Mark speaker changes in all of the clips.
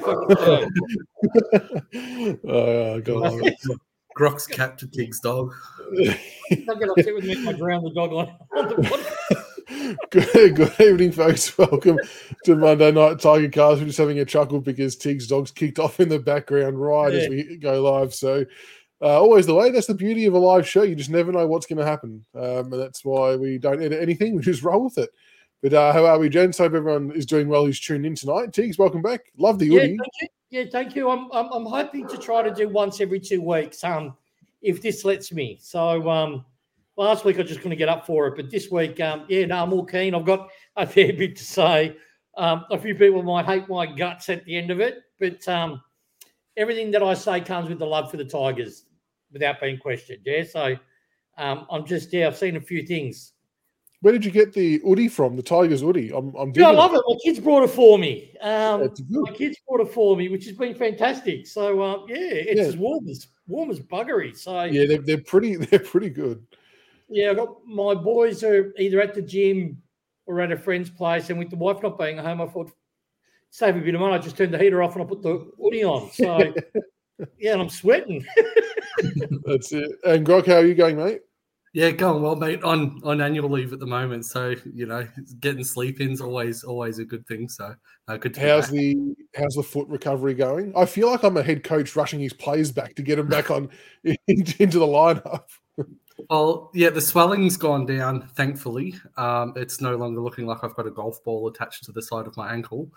Speaker 1: Oh, God.
Speaker 2: Grock's captain Tig's dog.
Speaker 3: Don't get upset with me if I drown the dog on the
Speaker 1: podcast. Good evening, folks. Welcome to Monday Night Tiger Cast. We're just having a chuckle because Tig's dog's kicked off in the background as we go live. So always the way. That's the beauty of a live show. You just never know what's going to happen. And that's why we don't edit anything. We just roll with it. But how are we, gents? Hope everyone is doing well who's tuned in tonight. Tiggs, welcome back. Love the hoodie.
Speaker 3: Thank you. I'm hoping to try to do once every 2 weeks, if this lets me. So last week I was just going to get up for it, but this week, I'm all keen. I've got a fair bit to say. A few people might hate my guts at the end of it, but everything that I say comes with the love for the Tigers without being questioned. Yeah, so I've seen a few things.
Speaker 1: Where did you get the hoodie from? The Tigers hoodie? I
Speaker 3: love it. My kids brought it for me. My kids brought it for me, which has been fantastic. So it's as warm as buggery. So
Speaker 1: yeah, they're pretty good.
Speaker 3: Yeah, I got my boys are either at the gym or at a friend's place, and with the wife not being at home, I thought save a bit of money. I just turned the heater off and I put the hoodie on. So and I'm sweating.
Speaker 1: That's it. And Grog, how are you going, mate?
Speaker 2: Yeah, going well, mate. On annual leave at the moment, so getting sleep in's always a good thing. So good.
Speaker 1: How's the foot recovery going? I feel like I'm a head coach rushing his players back to get him back on into the lineup.
Speaker 2: Well, yeah, the swelling's gone down. Thankfully, it's no longer looking like I've got a golf ball attached to the side of my ankle.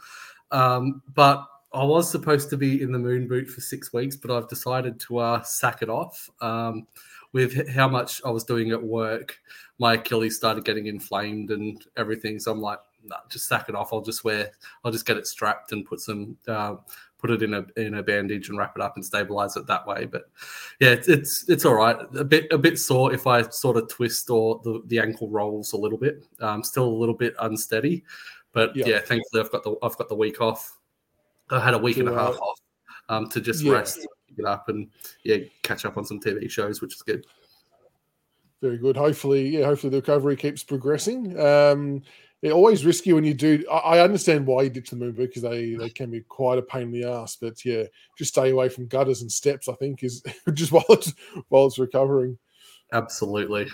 Speaker 2: But I was supposed to be in the moon boot for 6 weeks, but I've decided to sack it off. With how much I was doing at work, my Achilles started getting inflamed and everything. So I'm like, nah, just sack it off. I'll just get it strapped and put it in a bandage and wrap it up and stabilize it that way. But yeah, it's all right. A bit sore if I sort of twist or the ankle rolls a little bit. Still a little bit unsteady, but yeah, thankfully I've got the week off. I had a week and a half off to just rest. Get up and catch up on some TV shows, which is good.
Speaker 1: Very good. Hopefully the recovery keeps progressing. They're always risky when you do. I understand why you ditch the moon boot because they can be quite a pain in the ass. But just stay away from gutters and steps. I think is just while it's recovering.
Speaker 2: Absolutely.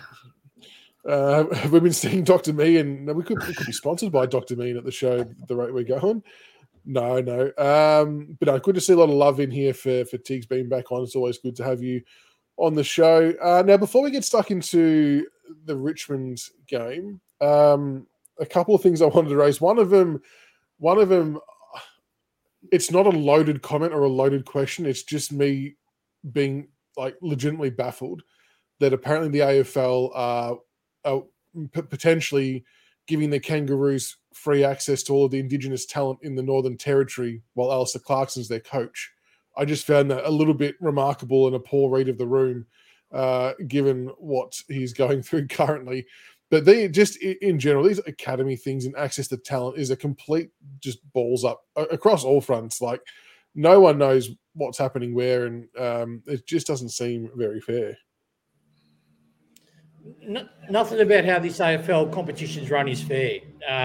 Speaker 1: Have we been seeing Dr. Me, and we could be sponsored by Dr. Me at the show the rate we're going. No. But good to see a lot of love in here for Tiggs being back on. It's always good to have you on the show. Now, before we get stuck into the Richmond game, a couple of things I wanted to raise. One of them, it's not a loaded comment or a loaded question. It's just me being legitimately baffled that apparently the AFL are potentially giving the Kangaroos free access to all of the Indigenous talent in the Northern Territory while Alistair Clarkson's their coach. I just found that a little bit remarkable and a poor read of the room, given what he's going through currently. But they just, in general, these academy things and access to talent is a complete just balls up across all fronts. Like, no one knows what's happening where, and it just doesn't seem very fair.
Speaker 3: Nothing about how this AFL competition's run is fair.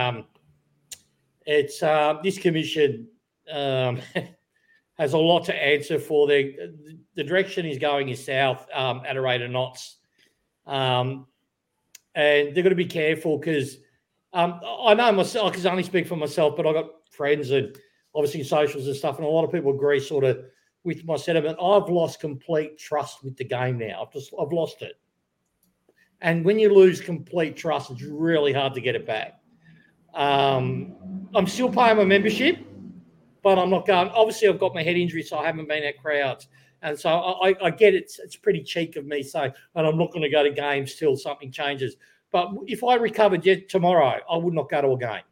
Speaker 3: It's this commission has a lot to answer for. The direction is going is south at a rate of knots, and they're going to be careful because I know myself. I can only speak for myself, but I've got friends and obviously socials and stuff, and a lot of people agree sort of with my sentiment. I've lost complete trust with the game now. I've lost it. And when you lose complete trust, it's really hard to get it back. I'm still paying my membership, but I'm not going. Obviously, I've got my head injury, so I haven't been at crowds. And so I get it. It's pretty cheek of me saying, and I'm not going to go to games till something changes. But if I recovered yet tomorrow, I would not go to a game.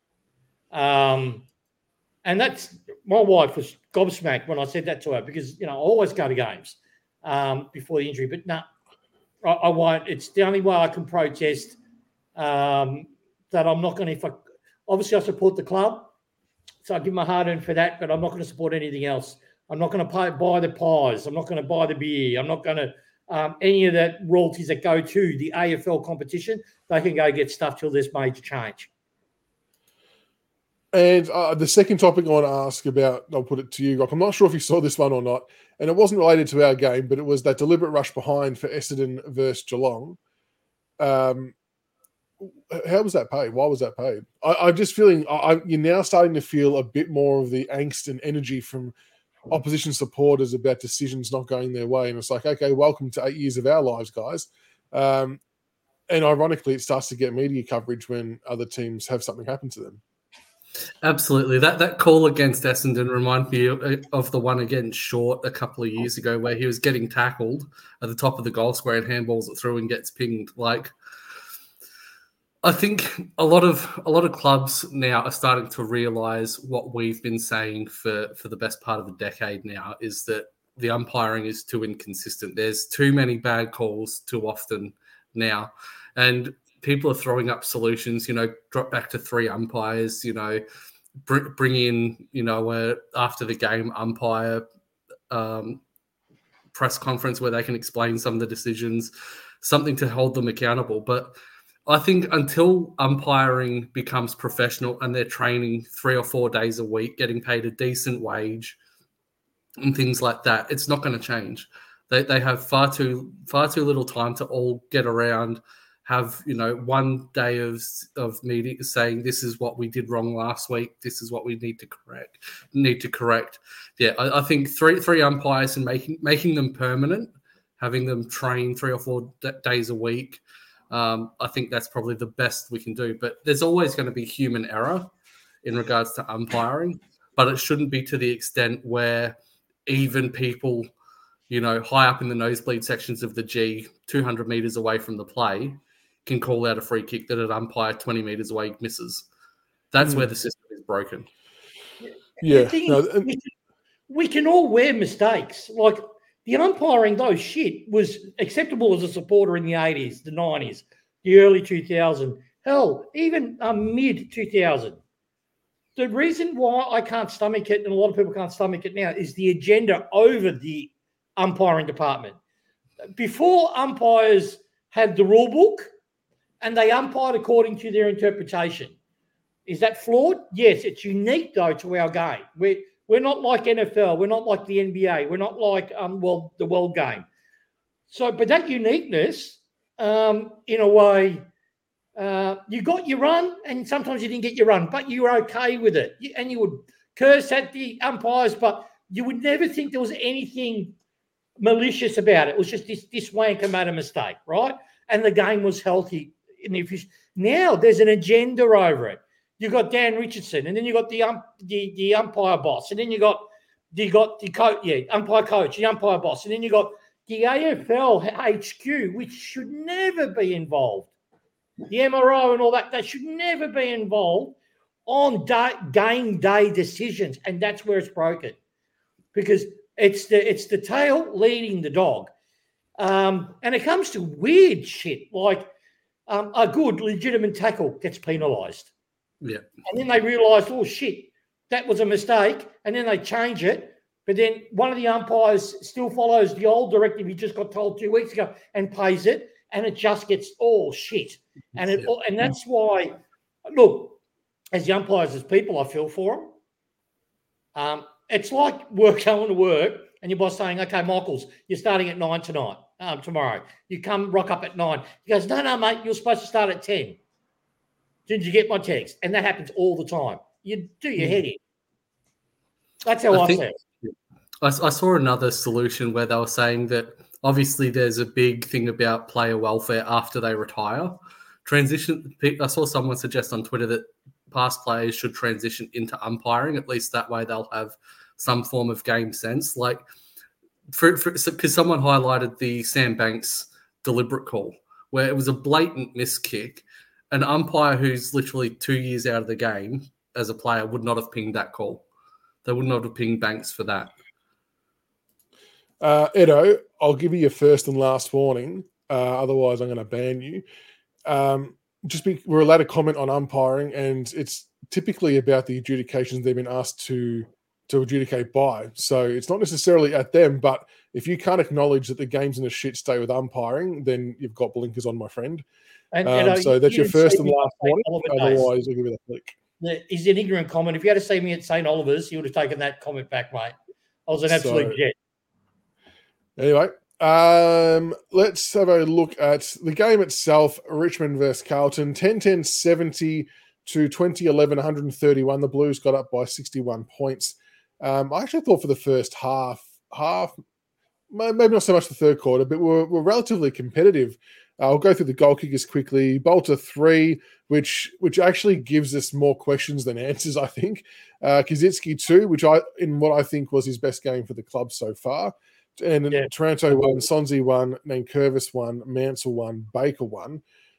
Speaker 3: And that's my wife was gobsmacked when I said that to her because, I always go to games before the injury. But no. I won't. It's the only way I can protest that I'm not going to. Obviously, I support the club, so I give my heart in for that. But I'm not going to support anything else. I'm not going to buy the pies. I'm not going to buy the beer. I'm not going to any of that royalties that go to the AFL competition. They can go get stuff till there's major change.
Speaker 1: And the second topic I want to ask about, I'll put it to you, Rock. I'm not sure if you saw this one or not, and it wasn't related to our game, but it was that deliberate rush behind for Essendon versus Geelong. How was that paid? Why was that paid? I'm just feeling you're now starting to feel a bit more of the angst and energy from opposition supporters about decisions not going their way. And it's like, okay, welcome to 8 years of our lives, guys. And ironically, it starts to get media coverage when other teams have something happen to them.
Speaker 2: Absolutely. That call against Essendon reminded me of the one against Short a couple of years ago where he was getting tackled at the top of the goal square and handballs it through and gets pinged. Like, I think a lot of clubs now are starting to realise what we've been saying for the best part of a decade now, is that the umpiring is too inconsistent. There's too many bad calls too often now. And people are throwing up solutions, drop back to 3 umpires, bring in, after the game umpire press conference where they can explain some of the decisions, something to hold them accountable. But I think until umpiring becomes professional and they're training 3 or 4 days a week, getting paid a decent wage and things like that, it's not going to change. They have far too little time to all get around, have 1 day of meeting saying this is what we did wrong last week, this is what we need to correct. Yeah, I think three umpires and making them permanent, having them train 3 or 4 days a week. I think that's probably the best we can do. But there's always going to be human error in regards to umpiring, but it shouldn't be to the extent where even people, high up in the nosebleed sections of the G, 200 metres away from the play, can call out a free kick that an umpire 20 metres away misses. That's where the system is broken.
Speaker 1: Yeah.
Speaker 3: We can all wear mistakes. Like, the umpiring, though, was acceptable as a supporter in the 80s, the 90s, the early 2000s, hell, even mid-2000. The reason why I can't stomach it, and a lot of people can't stomach it now, is the agenda over the umpiring department. Before, umpires had the rule book and they umpired according to their interpretation. Is that flawed? Yes, it's unique, though, to our game. We're not like NFL. We're not like the NBA. We're not like, the world game. So, but that uniqueness, in a way, you got your run, and sometimes you didn't get your run, but you were okay with it. And you would curse at the umpires, but you would never think there was anything malicious about it. It was just this wanker made a mistake, right? And the game was healthy. Now there's an agenda over it. You got Dan Richardson, and then you got the umpire boss, and then you got the umpire coach, the umpire boss, and then you got the AFL HQ, which should never be involved. The MRO and all that, they should never be involved on game day decisions, and that's where it's broken, because it's the tail leading the dog, and it comes to weird shit like a good legitimate tackle gets penalised.
Speaker 2: Yeah.
Speaker 3: And then they realised, oh, shit, that was a mistake. And then they change it. But then one of the umpires still follows the old directive he just got told 2 weeks ago and pays it. And it just gets all shit. And and that's why, look, as the umpires, as people, I feel for them. It's like going to work and your boss saying, okay, Michaels, you're starting at 9 tonight, tomorrow. You rock up at 9. He goes, no, mate, you're supposed to start at 10. Did you get my text? And that happens all the time. You do your head in. That's how I see it.
Speaker 2: I saw another solution where they were saying that obviously there's a big thing about player welfare after they retire. I saw someone suggest on Twitter that past players should transition into umpiring. At least that way they'll have some form of game sense. Like, because someone highlighted the Sam Banks deliberate call where it was a blatant miss kick. An umpire who's literally 2 years out of the game as a player would not have pinged that call. They would not have pinged Banks for that.
Speaker 1: Edo, I'll give you your first and last warning. Otherwise, I'm going to ban you. We're allowed to comment on umpiring, and it's typically about the adjudications they've been asked to adjudicate by. So it's not necessarily at them, but if you can't acknowledge that the game's in a shit state with umpiring, then you've got blinkers on, my friend. So that's your first and last warning. Otherwise, I'll give you the flick.
Speaker 3: is an ignorant comment. If you had to see me at St. Oliver's, you would have taken that comment back, mate. I was an absolute jet.
Speaker 1: Anyway, let's have a look at the game itself. Richmond versus Carlton, 10-10-70 to 20-11, 131. The Blues got up by 61 points. I actually thought for the first half, maybe not so much the third quarter, but we're relatively competitive. I'll go through the goal kickers quickly. Bolter 3, which actually gives us more questions than answers, I think. Kazitsky 2, which in what I think was his best game for the club so far. And Taranto 1, Sonzi 1, Nankervis 1, Mansell 1, Baker 1.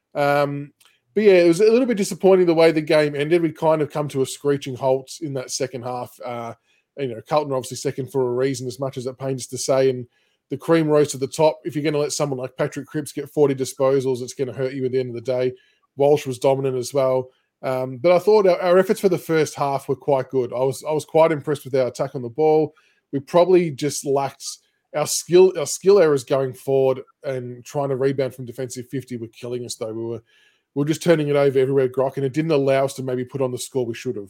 Speaker 1: But yeah, it was a little bit disappointing the way the game ended. We kind of come to a screeching halt in that second half. Carlton are obviously second for a reason, as much as it pains to say, and the cream rose to the top. If you're going to let someone like Patrick Cripps get 40 disposals, it's going to hurt you at the end of the day. Walsh was dominant as well. But I thought our efforts for the first half were quite good. I was quite impressed with our attack on the ball. We probably just lacked our skill errors going forward, and trying to rebound from defensive 50 were killing us, though. We were just turning it over everywhere, Grock, and it didn't allow us to maybe put on the score we should have.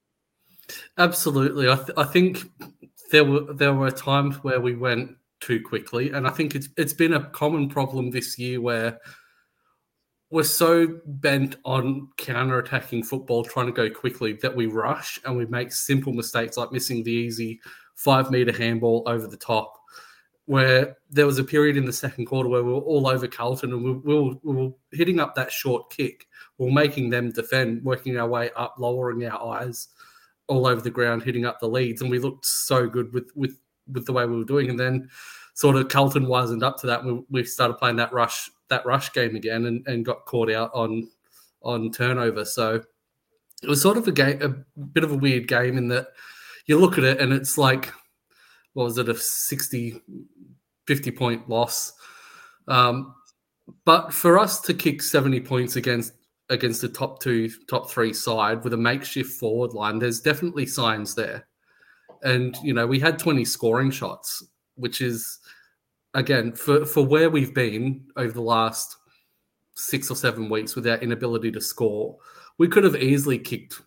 Speaker 2: Absolutely. I think there were times where we went too quickly, and I think it's been a common problem this year where we're so bent on counter-attacking football, trying to go quickly, that we rush and we make simple mistakes like missing the easy 5-meter handball over the top, where there was a period in the second quarter where we were all over Carlton and we were hitting up that short kick. We were making them defend, working our way up, lowering our eyes all over the ground, hitting up the leads, and we looked so good with the way we were doing. And then sort of Carlton wisened up to that. We started playing that rush game again and got caught out on turnover. So it was sort of a bit of a weird game in that you look at it and it's like, what was it, a 50-point loss? But for us to kick 70 points against the top 3 side with a makeshift forward line, there's definitely signs there. And, we had 20 scoring shots, which is, again, for where we've been over the last 6 or 7 weeks with our inability to score, we could have easily kicked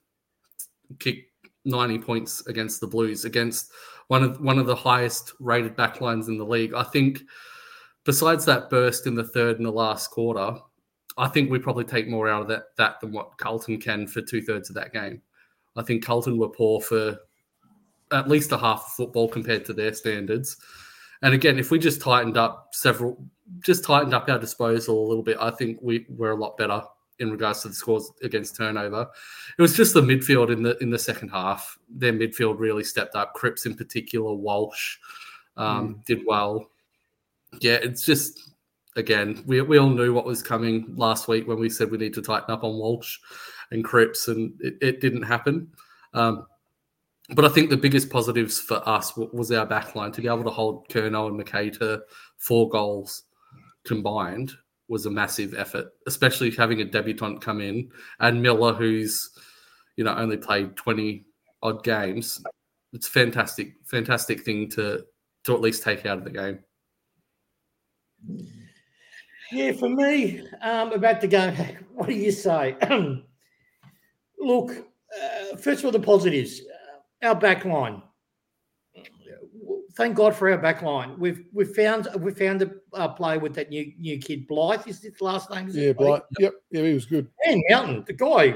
Speaker 2: 90 points against the Blues, against one of the highest rated backlines in the league. I think besides that burst in the third and the last quarter, I think we probably take more out of that than what Carlton can for 2/3 of that game. I think Carlton were poor for at least a half of football compared to their standards. And again, if we just tightened up our disposal a little bit, I think we're a lot better in regards to the scores against turnover. It was just the midfield in the second half. Their midfield really stepped up. Cripps in particular, Walsh did well. Yeah, it's just, again, we all knew what was coming last week when we said we need to tighten up on Walsh and Cripps, and it didn't happen. But I think the biggest positives for us was our backline. To be able to hold Curnow and McKay to 4 goals combined was a massive effort, especially having a debutant come in and Miller, who's only played 20-odd games. It's a fantastic thing to at least take out of the game.
Speaker 3: Yeah, for me, about the game, what do you say? Look, first of all, the positives. Our back line. Thank God for our back line. We've found a player with that new kid, Blythe. Is his last name?
Speaker 1: Yeah, Blythe. Yep. Yeah, he was good.
Speaker 3: And Mountain, the guy,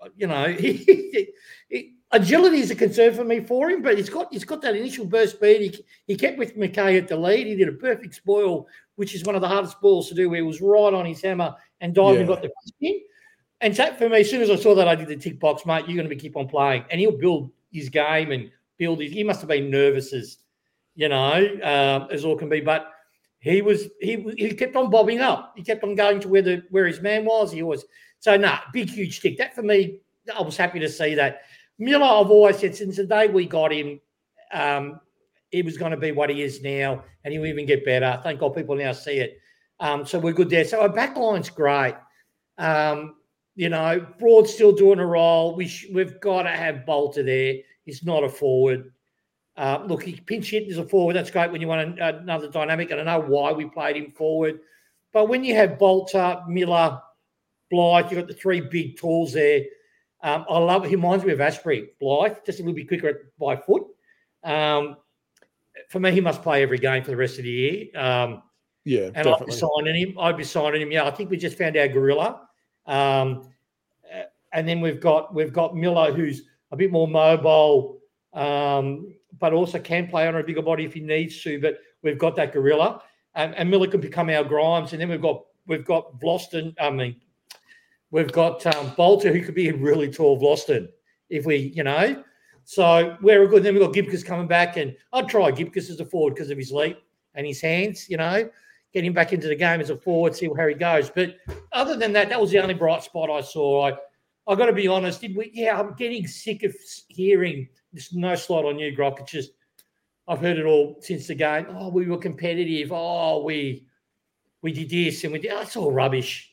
Speaker 3: agility is a concern for me for him, but he's got that initial burst speed. He kept with McKay at the lead. He did a perfect spoil, which is one of the hardest spoils to do, where he was right on his hammer and dived and got the in. And so for me, as soon as I saw that, I did the tick box, mate. You're going to keep on playing, and he'll build his game and build his. He must have been nervous as all can be, but he kept on bobbing up. He kept on going to where his man was. Big huge stick. That for me, I was happy to see that. Miller, I've always said since the day we got him, he was going to be what he is now, and he'll even get better. Thank God people now see it. So we're good there. So our back line's great. Broad's still doing a role. We've got to have Bolter there. He's not a forward. Look, he pinch hit as a forward. That's great when you want another dynamic, and I know why we played him forward. But when you have Bolter, Miller, Blythe, you've got the 3 big tools there. I love. He reminds me of Ashbury Blythe, just a little bit quicker by foot. For me, he must play every game for the rest of the year. And
Speaker 1: definitely.
Speaker 3: I'd be signing him. Yeah, I think we just found our gorilla. And then we've got Miller, who's a bit more mobile, but also can play on a bigger body if he needs to. But we've got that gorilla, and Miller can become our Grimes. And then we've got Vlosten. We've got Bolter, who could be a really tall Vlosten if we, So we're good. Then we've got Gibcus coming back, and I'd try Gibcus as a forward because of his leap and his hands, get him back into the game as a forward, see how he goes. But other than that, that was the only bright spot I saw. I got to be honest. I'm getting sick of hearing this. No slot on you, Grock. It's just I've heard it all since the game. Oh, we were competitive. Oh, we did this and we did. That's all rubbish.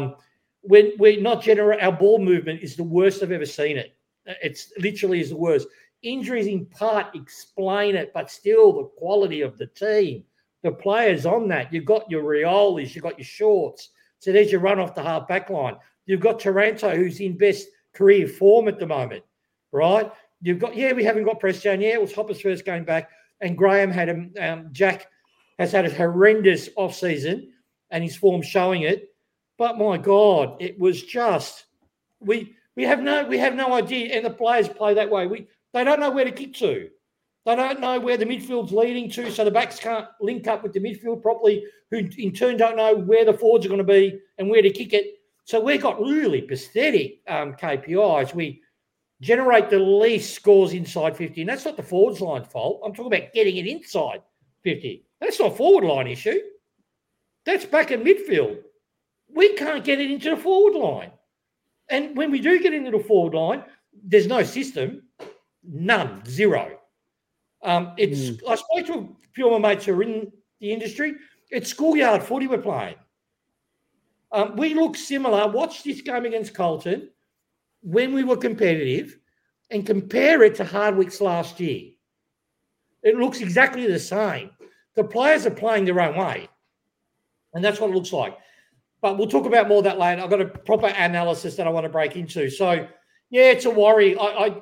Speaker 3: When we're not our ball movement is the worst I've ever seen it. It's literally is the worst. Injuries in part explain it, but still the quality of the team, the players on that. You've got your Riolis, you've got your Shorts. So there's your run off the half back line. You've got Taranto, who's in best career form at the moment, right? You've got, we haven't got Preston. Yeah, it was Hopper's first game back. And Graham had Jack has had a horrendous off-season and his form showing it. But my God, it was just we have no idea, and the players play that way. They don't know where to kick to. They don't know where the midfield's leading to, so the backs can't link up with the midfield properly, who in turn don't know where the forwards are going to be and where to kick it. So we've got really pathetic KPIs. We generate the least scores inside 50, and that's not the forwards line fault. I'm talking about getting it inside 50. That's not a forward line issue. That's back in midfield. We can't get it into the forward line. And when we do get into the forward line, there's no system. None. Zero. I spoke to a few of my mates who are in the industry. It's schoolyard footy we're playing. We look similar. Watch this game against Carlton when we were competitive and compare it to Hardwick's last year. It looks exactly the same. The players are playing their own way. And that's what it looks like. But we'll talk about more of that later. I've got a proper analysis that I want to break into. So, yeah, it's a worry. I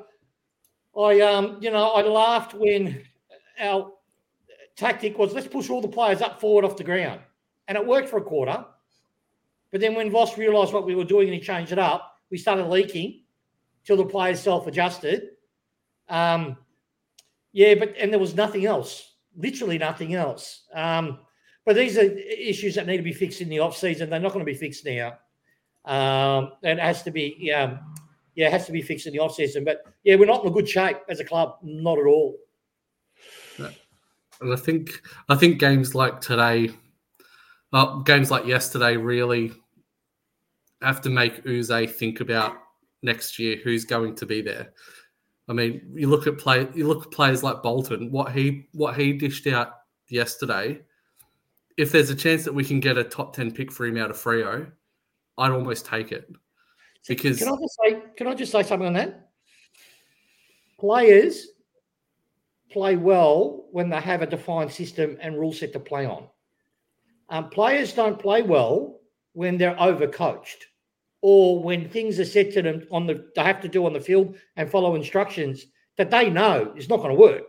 Speaker 3: laughed when our tactic was let's push all the players up forward off the ground. And it worked for a quarter. But then when Voss realised what we were doing and he changed it up, we started leaking till the players self-adjusted. And there was nothing else, literally nothing else. But these are issues that need to be fixed in the off-season. They're not going to be fixed now. It has to be, it has to be fixed in the off-season. But, we're not in a good shape as a club, not at all.
Speaker 2: And I think games like today, games like yesterday really have to make Uze think about next year who's going to be there. I mean, you look at players like Bolton, what he dished out yesterday. If there's a chance that we can get a top 10 pick for him out of Freo, I'd almost take it. Because
Speaker 3: can I just say something on that? Players play well when they have a defined system and rule set to play on. Players don't play well when they're overcoached or when things are set to them they have to do on the field and follow instructions that they know is not going to work.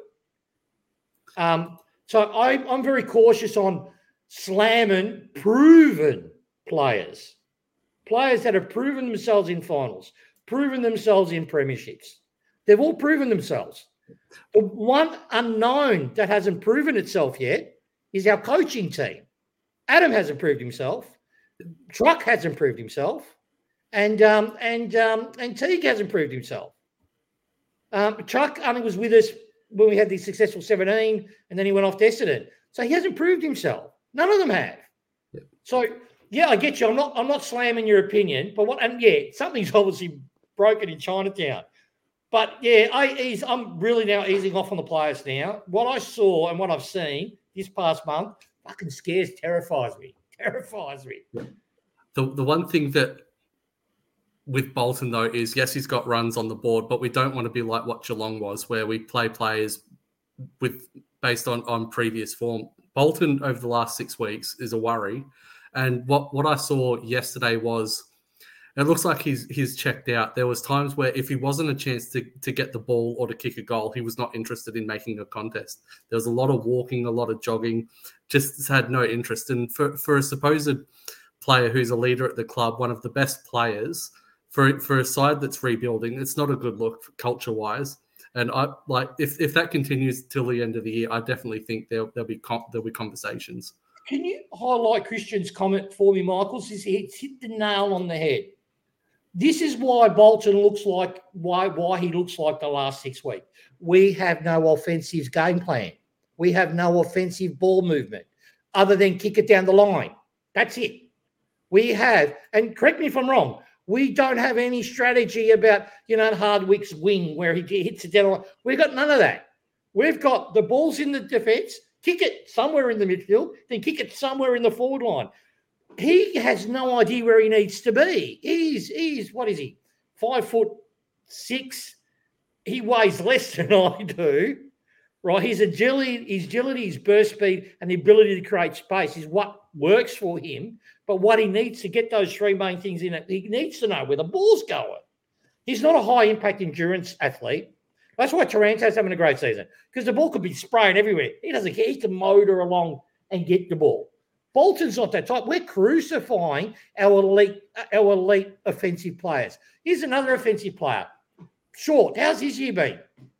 Speaker 3: So I'm very cautious on slamming proven players that have proven themselves in finals, proven themselves in premierships. They've all proven themselves. The one unknown that hasn't proven itself yet is our coaching team. Adam hasn't proved himself. Truck hasn't proved himself. And Teague hasn't proved himself. Truck only was with us when we had the successful 17 and then he went off to Essendon. So he hasn't proved himself. None of them have. Yeah. So, I get you. I'm not slamming your opinion, but something's obviously broken in Chinatown. But I'm really now easing off on the players now. What I saw and what I've seen this past month fucking terrifies me.
Speaker 2: The one thing that with Bolton though is yes, he's got runs on the board, but we don't want to be like what Geelong was, where we play players based on previous form. Bolton over the last 6 weeks is a worry. And what I saw yesterday was It looks like he's checked out. There was times where if he wasn't a chance to get the ball or to kick a goal, he was not interested in making a contest. There was a lot of walking, a lot of jogging, just had no interest. And for a supposed player who's a leader at the club, one of the best players, for a side that's rebuilding, it's not a good look culture-wise. And if that continues till the end of the year, I definitely think there'll be conversations.
Speaker 3: Can you highlight Christian's comment for me, Michaels? He's hit the nail on the head. This is why Bolton looks like why he looks like the last 6 weeks. We have no offensive game plan. We have no offensive ball movement other than kick it down the line. That's it. We have, and correct me if I'm wrong, we don't have any strategy about, Hardwick's wing where he hits it down. We've got none of that. We've got the balls in the defence, kick it somewhere in the midfield, then kick it somewhere in the forward line. He has no idea where he needs to be. He's what is he? 5'6". He weighs less than I do, right? His agility, his burst speed, and the ability to create space is what works for him. But what he needs to get those three main things in it, he needs to know where the ball's going. He's not a high-impact endurance athlete. That's why Taranto's having a great season, because the ball could be spraying everywhere. He doesn't care. He can motor along and get the ball. Bolton's not that type. We're crucifying our elite offensive players. Here's another offensive player. Short. How's his year been?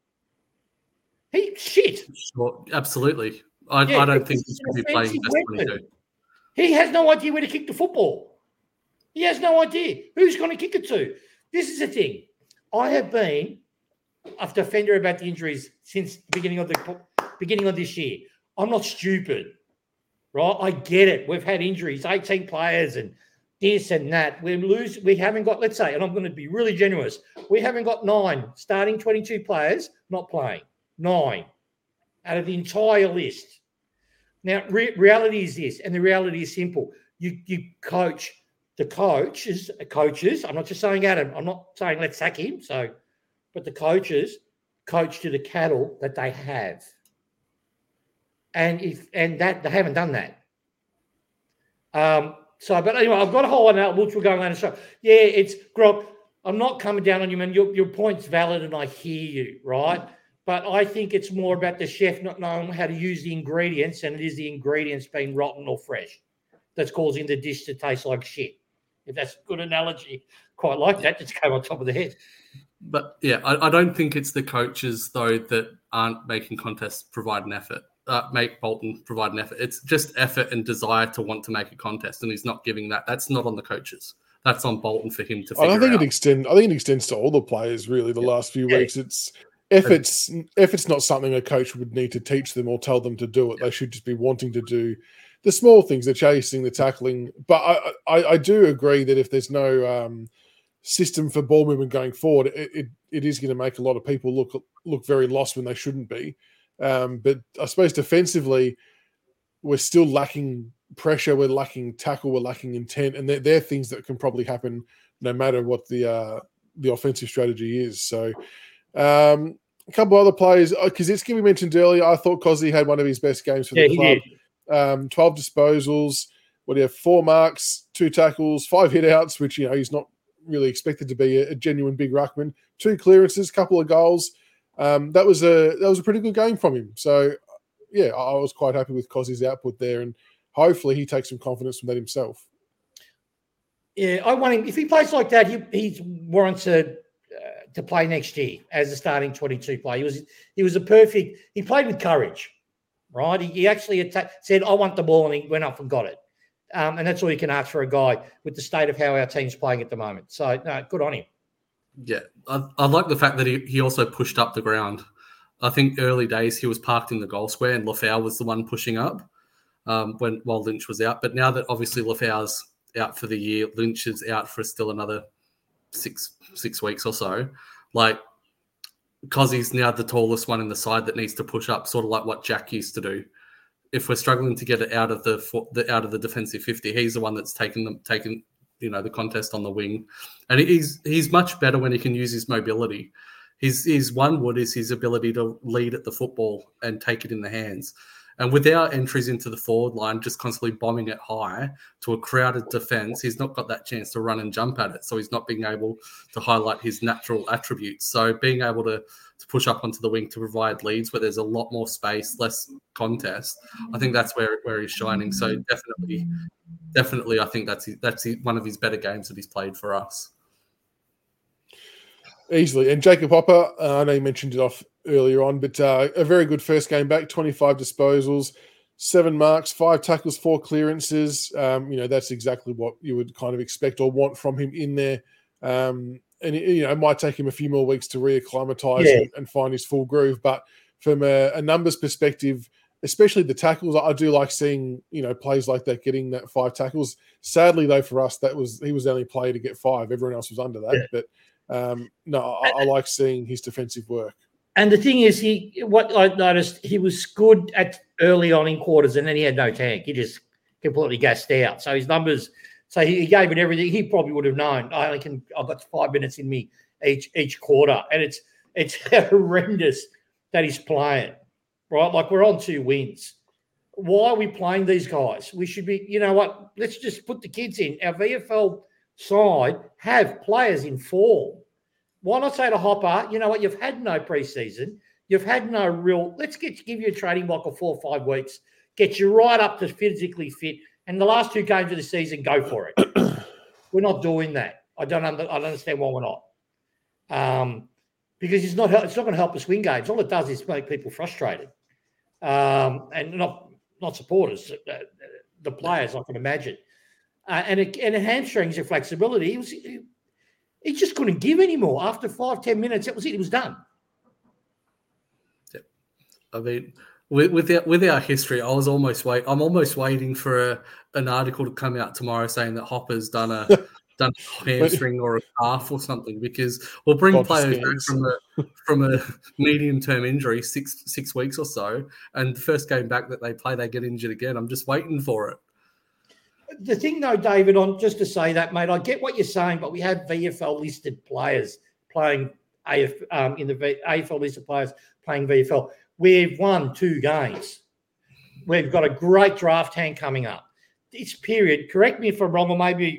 Speaker 3: He's shit.
Speaker 2: Short. Absolutely. I don't think he's going to be playing best 22.
Speaker 3: He has no idea where to kick the football. He has no idea who's going to kick it to. This is the thing. I have been a defender about the injuries since the beginning of this year. I'm not stupid, right? I get it. We've had injuries, 18 players and this and that. We haven't got, let's say, and I'm going to be really generous, we haven't got 9 starting 22 players not playing. 9 out of the entire list. Now, reality is this, and the reality is simple. You coach the coaches. I'm not just saying Adam. I'm not saying let's sack him. But the coaches coach to the cattle that they have, and that they haven't done that. But anyway, I've got a whole one out which we're going on to show. Yeah, it's Grok. I'm not coming down on you, man. Your point's valid, and I hear you, right? But I think it's more about the chef not knowing how to use the ingredients, and it is the ingredients being rotten or fresh that's causing the dish to taste like shit. If that's a good analogy, quite like that. Just came on top of the head.
Speaker 2: But, yeah, I don't think it's the coaches, though, that aren't making contests provide an effort, make Bolton provide an effort. It's just effort and desire to want to make a contest, and he's not giving that. That's not on the coaches. That's on Bolton for him to figure out.
Speaker 1: I think it extends to all the players, really, the last few weeks. If it's not something a coach would need to teach them or tell them to do it, they should just be wanting to do the small things, the chasing, the tackling. But I do agree that if there's no system for ball movement going forward, it is going to make a lot of people look very lost when they shouldn't be. But I suppose defensively, we're still lacking pressure, we're lacking tackle, we're lacking intent, and they're things that can probably happen no matter what the offensive strategy is. So. A couple other players, Kaczynski we mentioned earlier. I thought Cozzy had one of his best games for the club. 12 disposals. 4 marks, 2 tackles, 5 hit-outs, which he's not really expected to be a genuine big ruckman. 2 clearances, couple of goals. That was a pretty good game from him. So yeah, I was quite happy with Cozzy's output there, and hopefully he takes some confidence from that himself.
Speaker 3: Yeah, I want him. If he plays like that, he's warranted to play next year as a starting 22 player. He was a perfect. He played with courage, right? He actually said, "I want the ball," and he went up and got it. And that's all you can ask for a guy with the state of how our team's playing at the moment. So, no, good on him.
Speaker 2: Yeah, I like the fact that he also pushed up the ground. I think early days he was parked in the goal square and Lafau was the one pushing up while Lynch was out. But now that obviously Lafau's out for the year, Lynch is out for still another six weeks or so. Like, Cozzy's now the tallest one in the side that needs to push up, sort of like what Jack used to do. If we're struggling to get it out of the defensive 50, he's the one that's taken the contest on the wing, and he's much better when he can use his mobility. His one wood is his ability to lead at the football and take it in the hands. And with our entries into the forward line, just constantly bombing it high to a crowded defence, he's not got that chance to run and jump at it. So he's not being able to highlight his natural attributes. So being able to push up onto the wing to provide leads where there's a lot more space, less contest, I think that's where he's shining. So definitely, I think that's one of his better games that he's played for us.
Speaker 1: Easily. And Jacob Hopper, I know you mentioned it off earlier on, but a very good first game back, 25 disposals, 7 marks, 5 tackles, 4 clearances. That's exactly what you would kind of expect or want from him in there. And it might take him a few more weeks to reacclimatise and find his full groove. But from a numbers perspective, especially the tackles, I do like seeing, plays like that, getting that 5 tackles. Sadly, though, for us, he was the only player to get 5. Everyone else was under that. Yeah. But I like seeing his defensive work.
Speaker 3: And the thing is, what I noticed, he was good at early on in quarters, and then he had no tank. He just completely gassed out. So his numbers, he gave it everything. He probably would have known. I've got 5 minutes in me each quarter, and it's horrendous that he's playing. Right, like we're on 2 wins. Why are we playing these guys? We should be. You know what? Let's just put the kids in. Our VFL side have players in form. Why not say to Hopper, you know what, you've had no preseason, you've had no real, let's give you a training block of 4 or 5 weeks, get you right up to physically fit, and the last 2 games of the season, go for it. We're not doing that. I don't understand why we're not. Because it's not going to help us win games. All it does is make people frustrated. And not supporters, the players, I can imagine. And it hamstrings your flexibility. He just couldn't give anymore. After 5-10 minutes, that was it. It was done.
Speaker 2: I mean, with our history, I'm almost waiting for an article to come out tomorrow saying that Hopper's done a hamstring or a calf or something, because we'll bring players back from a medium-term injury, six weeks or so, and the first game back that they play, they get injured again. I'm just waiting for it.
Speaker 3: The thing, though, David, just to say that, mate, I get what you're saying, but we have VFL listed players playing in the AFL listed players playing VFL. We've won 2 games. We've got a great draft hand coming up. This period, correct me if I'm wrong, or maybe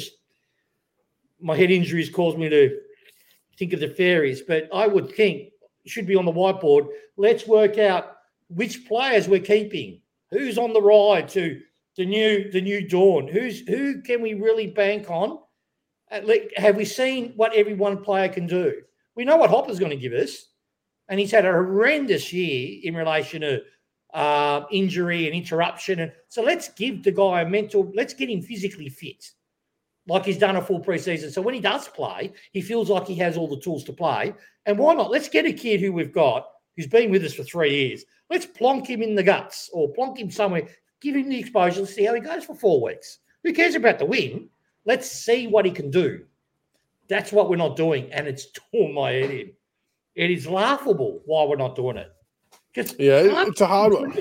Speaker 3: my head injuries caused me to think of the fairies, but I would think it should be on the whiteboard. Let's work out which players we're keeping, who's on the ride to the new dawn, who can we really bank on? Have we seen what every one player can do? We know what Hopper's going to give us, and he's had a horrendous year in relation to injury and interruption. And so let's give the guy let's get him physically fit, like he's done a full preseason. So when he does play, he feels like he has all the tools to play. And why not? Let's get a kid who we've got, who's been with us for 3 years. Let's plonk him in the guts or plonk him somewhere, give him the exposure, see how he goes for 4 weeks. Who cares about the win? Let's see what he can do. That's what we're not doing, and it's torn my head in. It is laughable why we're not doing it.
Speaker 1: It's a hard one.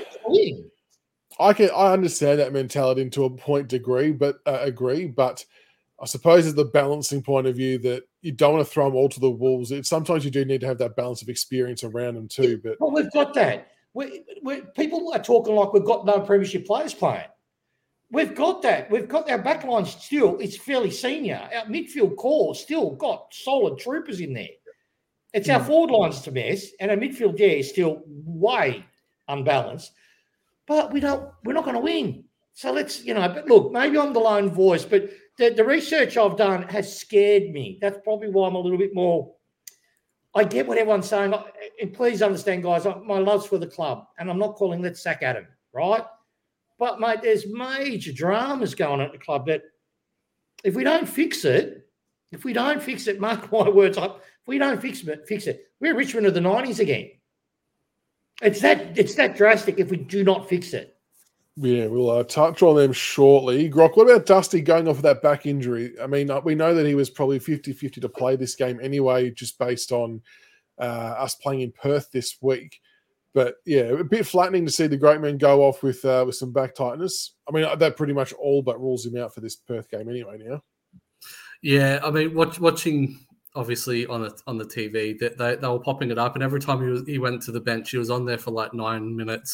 Speaker 1: I understand that mentality to a point agree, but I suppose it's the balancing point of view that you don't want to throw them all to the wolves. Sometimes you do need to have that balance of experience around them too. But
Speaker 3: well, we've got that. People are talking like we've got no premiership players playing. We've got that. We've got our backline still. It's fairly senior. Our midfield core still got solid troopers in there. It's our forward line's a mess, and our midfield is still way unbalanced. But we're not going to win. So let's, but look, maybe I'm the lone voice, but the research I've done has scared me. That's probably why I'm a little bit more. I get what everyone's saying. And please understand, guys, my love's for the club, and I'm not calling let's sack Adam, right? But, mate, there's major dramas going on at the club that if we don't fix it, mark my words up, if we don't fix it, we're Richmond of the 90s again. It's that drastic if we do not fix it.
Speaker 1: Yeah, we'll touch on them shortly. Grock, what about Dusty going off with that back injury? I mean, we know that he was probably 50-50 to play this game anyway, just based on us playing in Perth this week. But, yeah, a bit flattening to see the great man go off with some back tightness. I mean, that pretty much all but rules him out for this Perth game anyway now.
Speaker 2: Yeah, I mean, watching, obviously, on the TV, that they were popping it up, and every time he went to the bench, he was on there for like 9 minutes,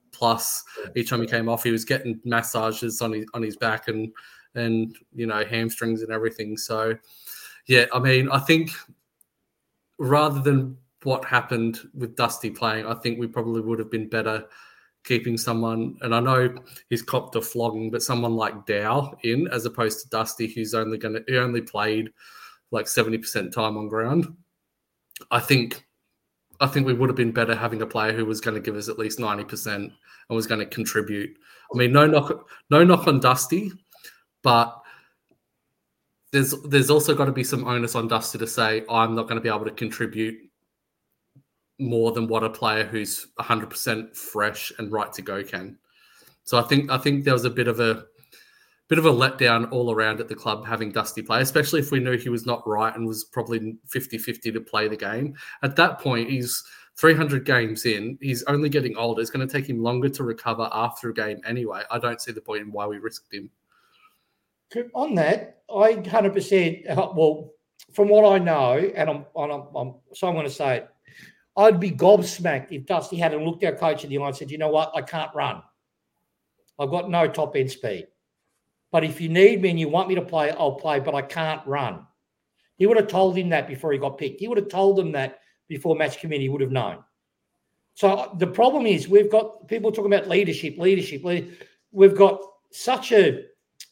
Speaker 2: plus each time he came off, he was getting massages on his back and hamstrings and everything. So, yeah, I mean, I think rather than what happened with Dusty playing, I think we probably would have been better keeping someone, and I know he's copped a flogging, but someone like Dow in as opposed to Dusty, who's he only played like 70% time on ground. I think we would have been better having a player who was going to give us at least 90% and was going to contribute. I mean, no knock on Dusty, but there's also got to be some onus on Dusty to say, I'm not going to be able to contribute more than what a player who's 100% fresh and right to go can. So I think there was a bit of a letdown all around at the club having Dusty play, especially if we knew he was not right and was probably 50-50 to play the game. At that point, he's 300 games in. He's only getting older. It's going to take him longer to recover after a game anyway. I don't see the point in why we risked him.
Speaker 3: On that, I 100%, well, from what I know, and so I'm going to say it, I'd be gobsmacked if Dusty hadn't looked our coach in the eye and said, you know what, I can't run. I've got no top end speed. But if you need me and you want me to play, I'll play, but I can't run. He would have told him that before he got picked. He would have told them that before match committee would have known. So the problem is we've got people talking about leadership. We've got such a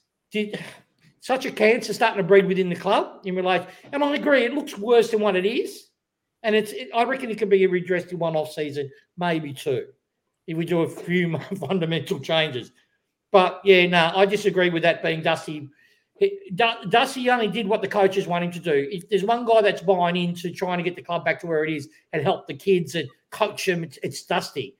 Speaker 3: cancer starting to breed within the club in relation. And I agree, it looks worse than what it is. And I reckon it can be redressed in one off season, maybe two, if we do a few fundamental changes. But yeah, no, I disagree with that being Dusty. Dusty only did what the coaches want him to do. If there's one guy that's buying into trying to get the club back to where it is and help the kids and coach them, it's Dusty.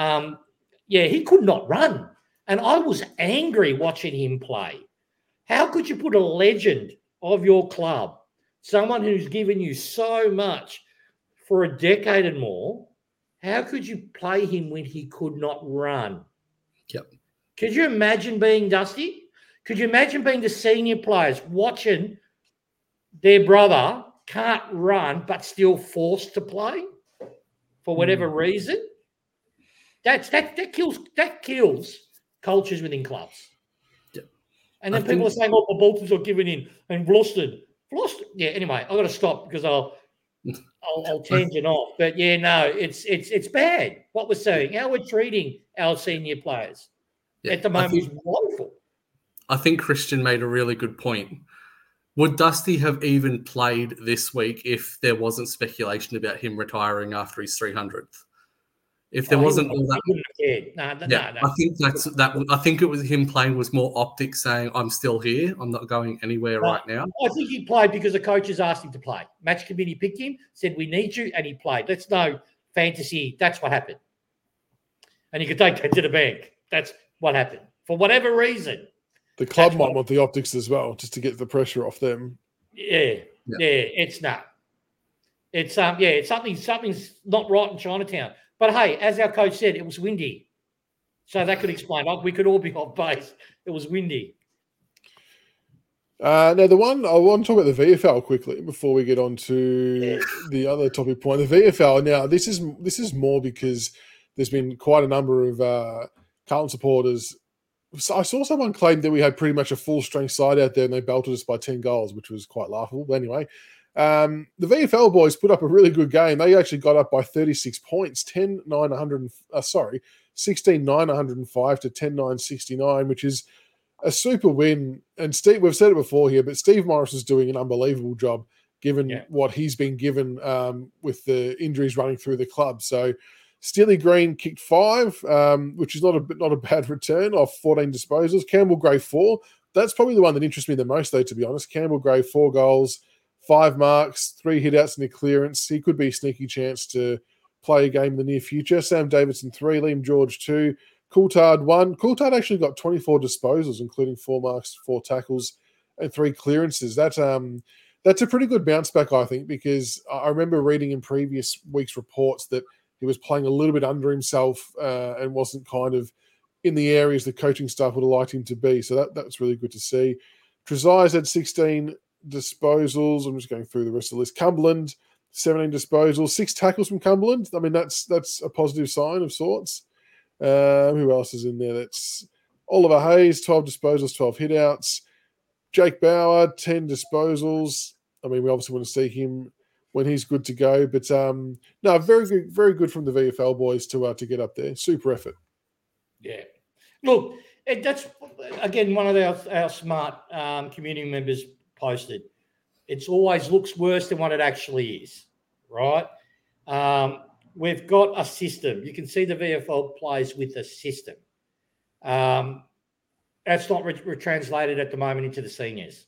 Speaker 3: He could not run. And I was angry watching him play. How could you put a legend of your club, someone who's given you so much for a decade and more, how could you play him when he could not run?
Speaker 2: Yep.
Speaker 3: Could you imagine being Dusty? Could you imagine being the senior players watching their brother can't run but still forced to play for whatever reason? That kills cultures within clubs.
Speaker 2: Yep.
Speaker 3: And then people are saying, "Oh, the Boltons are giving in," and Gloucester. Yeah. Anyway, I've got to stop because I'll tangent off. But yeah, no, it's bad what we're saying. How we're treating our senior players at the moment is woeful.
Speaker 2: I think Christian made a really good point. Would Dusty have even played this week if there wasn't speculation about him retiring after his 300th? If there wasn't all that,
Speaker 3: No.
Speaker 2: I think that. I think it was him playing was more optics, saying, "I'm still here. I'm not going anywhere right now."
Speaker 3: I think he played because the coaches asked him to play. Match committee picked him, said, "We need you," and he played. That's no fantasy. That's what happened. And you could take that to the bank. That's what happened for whatever reason.
Speaker 1: The club might want the optics as well, just to get the pressure off them.
Speaker 3: Yeah. It's not. It's something's not right in Chinatown. But hey, as our coach said, it was windy. So that could explain. We could all be off base. It was windy.
Speaker 1: Now, the one I want to talk about the VFL quickly before we get on to the other topic point. The VFL. Now, this is more because there's been quite a number of Carlton supporters. So I saw someone claim that we had pretty much a full-strength side out there and they belted us by 10 goals, which was quite laughable. But anyway, the VFL boys put up a really good game. They actually got up by 36 points, 16,905 to 10,969, which is a super win. And Steve, we've said it before here, but Steve Morris is doing an unbelievable job given what he's been given with the injuries running through the club. So Steely Green kicked 5, which is not a bad return off 14 disposals. Campbell Gray 4. That's probably the one that interests me the most, though, to be honest. Campbell Gray 4 goals, 5 marks, 3 hitouts and a clearance. He could be a sneaky chance to play a game in the near future. Sam Davidson 3, Liam George 2, Coulthard 1. Coulthard actually got 24 disposals, including 4 marks, 4 tackles, and 3 clearances. That's a pretty good bounce back, I think, because I remember reading in previous weeks' reports that he was playing a little bit under himself and wasn't kind of in the areas the coaching staff would have liked him to be. So that's really good to see. Trezise had 16 disposals. I'm just going through the rest of the list. Cumberland, 17 disposals, 6 tackles from Cumberland. I mean, that's a positive sign of sorts. Who else is in there? That's Oliver Hayes, 12 disposals, 12 hitouts. Jake Bauer, 10 disposals. I mean, we obviously want to see him when he's good to go. But no, very good from the VFL boys to get up there. Super effort.
Speaker 3: Yeah. Look, that's, again, one of our smart community members posted. It always looks worse than what it actually is, right? We've got a system. You can see the VFL plays with a system. That's not translated at the moment into the seniors.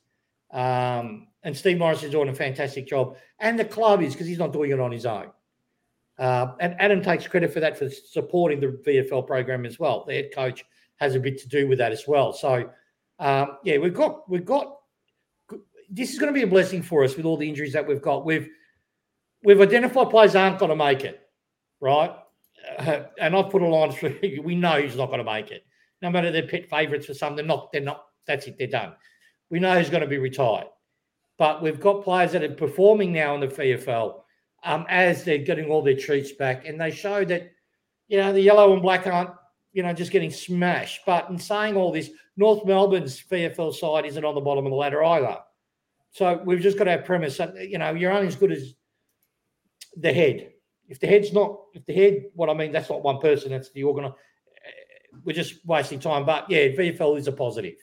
Speaker 3: And Steve Morris is doing a fantastic job. And the club is, because he's not doing it on his own. And Adam takes credit for that, for supporting the VFL program as well. The head coach has a bit to do with that as well. So, yeah, we've got. This is going to be a blessing for us with all the injuries that we've got. We've identified players aren't going to make it, right? And I've put a line through. We know he's not going to make it. No matter they're pet favourites for some, they're not. That's it. They're done. We know he's going to be retired. But we've got players that are performing now in the VFL as they're getting all their treats back, and they show that, the yellow and black aren't, just getting smashed. But in saying all this, North Melbourne's VFL side isn't on the bottom of the ladder either. So we've just got our premise that, you're only as good as the head. If the head, that's not one person, that's the organizer. We're just wasting time. But, yeah, VFL is a positive.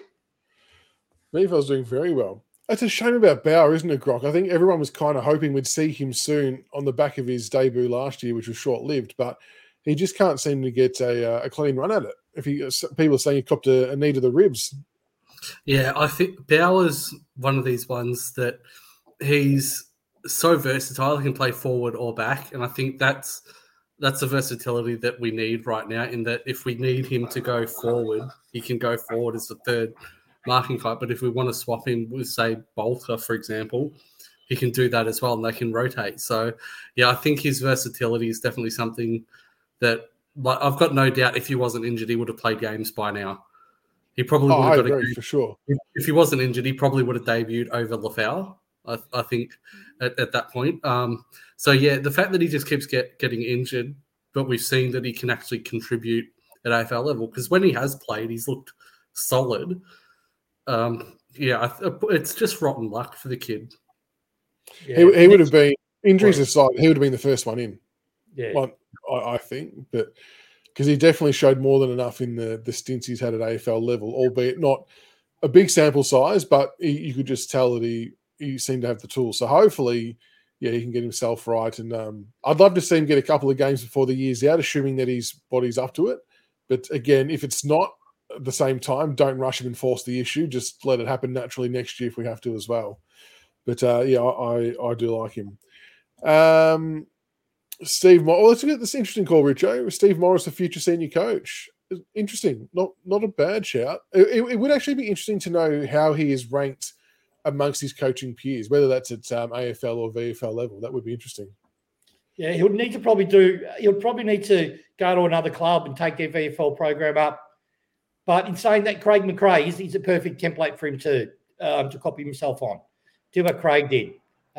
Speaker 1: VFL's doing very well. It's a shame about Bauer, isn't it, Grok? I think everyone was kind of hoping we'd see him soon on the back of his debut last year, which was short-lived, but he just can't seem to get a clean run at it. People are saying he copped a knee to the ribs.
Speaker 2: Yeah, I think Bauer's one of these ones that he's so versatile. He can play forward or back, and I think that's the versatility that we need right now, in that if we need him to go forward, he can go forward as the third marking type. But if we want to swap him with, say, Bolter, for example, he can do that as well, and they can rotate. So, yeah, I think his versatility is definitely something that, like, I've got no doubt if he wasn't injured, he would have played games by now. He probably would have got a game
Speaker 1: for sure.
Speaker 2: If he wasn't injured, he probably would have debuted over Lafau, I think, at that point. So, yeah, the fact that he just keeps getting injured, but we've seen that he can actually contribute at AFL level, because when he has played, he's looked solid. It's just rotten luck for the kid.
Speaker 1: Yeah. He would have been, injuries aside, he would have been the first one in.
Speaker 3: Yeah,
Speaker 1: I think, but because he definitely showed more than enough in the stints he's had at AFL level, albeit not a big sample size, but you could just tell that he seemed to have the tools. So hopefully, he can get himself right. And I'd love to see him get a couple of games before the year's out, assuming that his body's up to it. But again, if it's not at the same time, don't rush him and force the issue. Just let it happen naturally next year if we have to as well. But I do like him. Steve Morris. Let's get this interesting call, Richo. Steve Morris, the future senior coach. Interesting. Not a bad shout. It would actually be interesting to know how he is ranked amongst his coaching peers, whether that's at AFL or VFL level. That would be interesting.
Speaker 3: Yeah, he'll need to probably go to another club and take their VFL program up. But in saying that, Craig McRae, he's a perfect template for him to copy himself on. Do what Craig did.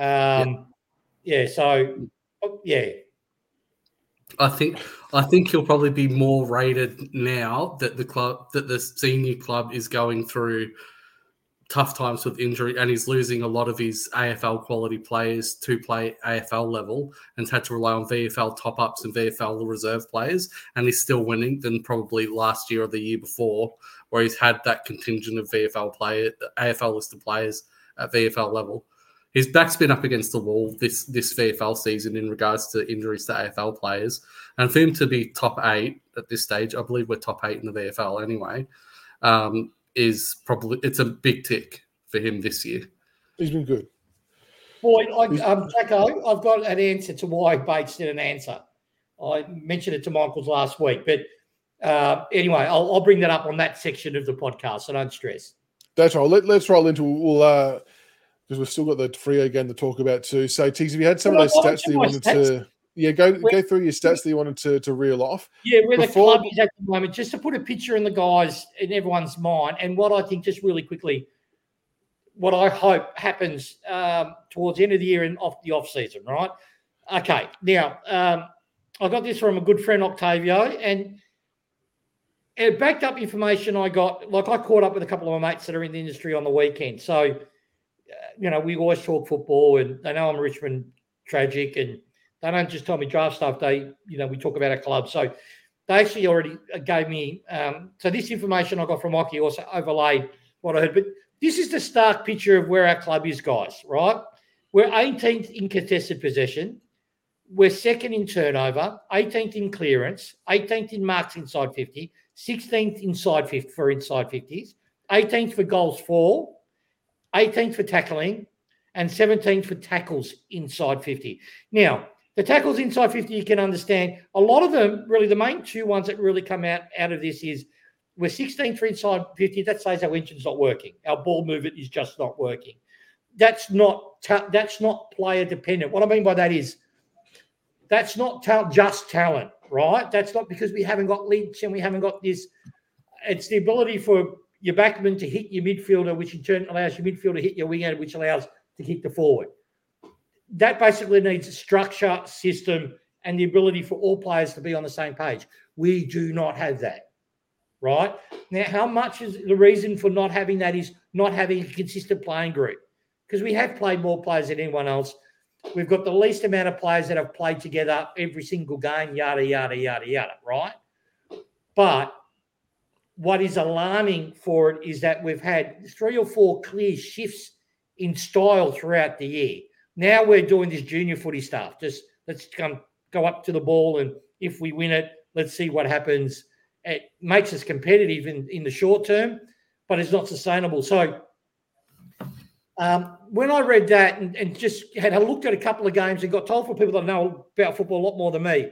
Speaker 2: I think he'll probably be more rated now that the senior club is going through tough times with injury, and he's losing a lot of his AFL quality players to play AFL level, and had to rely on VFL top-ups and VFL reserve players, and he's still winning than probably last year or the year before, where he's had that contingent of AFL listed players at VFL level. His back's been up against the wall this VFL season in regards to injuries to AFL players, and for him to be top 8 at this stage, I believe we're top 8 in the VFL anyway, it's a big tick for him this year.
Speaker 1: He's been good.
Speaker 3: Boy, Jacko, I've got an answer to why Bates didn't answer. I mentioned it to Michaels last week, but anyway, I'll bring that up on that section of the podcast, so don't stress.
Speaker 1: That's right. Let's roll into because we've still got the Freo game to talk about too. So, Tiggs, have you had some of those stats that you wanted to? Yeah, go through your stats that you wanted to reel off.
Speaker 3: Yeah, where the club is at the moment, just to put a picture in the guys in everyone's mind, and what I think, just really quickly, what I hope happens towards the end of the year and the off season, right? Okay, now I got this from a good friend, Octavio, and backed up information I got, like I caught up with a couple of my mates that are in the industry on the weekend. So, we always talk football, and they know I'm Richmond tragic, and they don't just tell me draft stuff. They, we talk about our club. So they actually already gave me, so this information I got from Mikey also overlaid what I heard. But this is the stark picture of where our club is, guys, right? We're 18th in contested possession. We're second in turnover, 18th in clearance, 18th in marks inside 50, 16th inside 50 for inside 50s, 18th for goals for, 18th for tackling, and 17th for tackles inside 50. Now, the tackles inside 50, you can understand. A lot of them, really, the main two ones that really come out of this is we're 16th for inside 50. That says our engine's not working. Our ball movement is just not working. That's not player dependent. What I mean by that is that's not just talent, right? That's not because we haven't got links and we haven't got this. It's the ability for your backman to hit your midfielder, which in turn allows your midfielder to hit your winger, which allows to hit the forward. That basically needs structure, system, and the ability for all players to be on the same page. We do not have that, right? Now, how much is the reason for not having that is not having a consistent playing group? Because we have played more players than anyone else. We've got the least amount of players that have played together every single game, yada, yada, yada, yada, right? But what is alarming for it is that we've had 3 or 4 clear shifts in style throughout the year. Now we're doing this junior footy stuff. Just let's go up to the ball, and if we win it, let's see what happens. It makes us competitive in the short term, but it's not sustainable. So when I read that and just had looked at a couple of games and got told from people that know about football a lot more than me,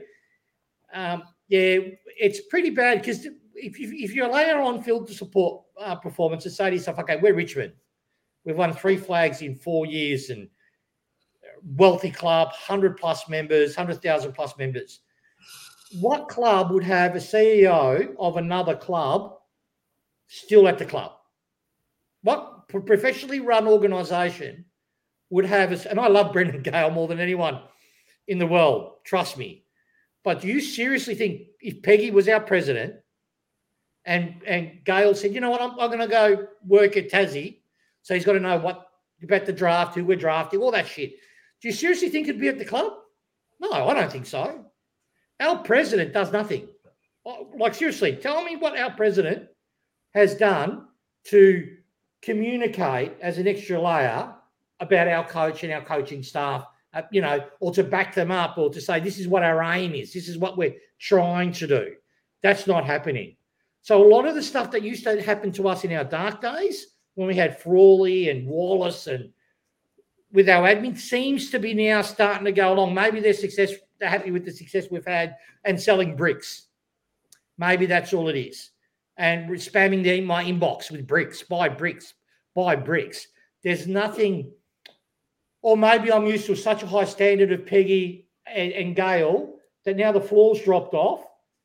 Speaker 3: it's pretty bad because if you're laying on field to support performance and say to yourself, okay, we're Richmond. We've won 3 flags in 4 years and wealthy club, 100+ members, 100,000+ members. What club would have a CEO of another club still at the club? What professionally run organisation would have, and I love Brendan Gale more than anyone in the world, trust me. But do you seriously think if Peggy was our president and Gale said, you know what, I'm going to go work at Tassie, so he's got to know what about the draft, who we're drafting, all that shit. Do you seriously think he'd be at the club? No, I don't think so. Our president does nothing. Like, seriously, tell me what our president has done to communicate as an extra layer about our coach and our coaching staff, or to back them up or to say this is what our aim is. This is what we're trying to do. That's not happening. So a lot of the stuff that used to happen to us in our dark days when we had Frawley and Wallace and with our admin seems to be now starting to go along. Maybe they're happy with the success we've had and selling bricks. Maybe that's all it is. And spamming my inbox with bricks, buy bricks, buy bricks. There's nothing, or maybe I'm used to such a high standard of Peggy and Gale that now the floor's dropped off.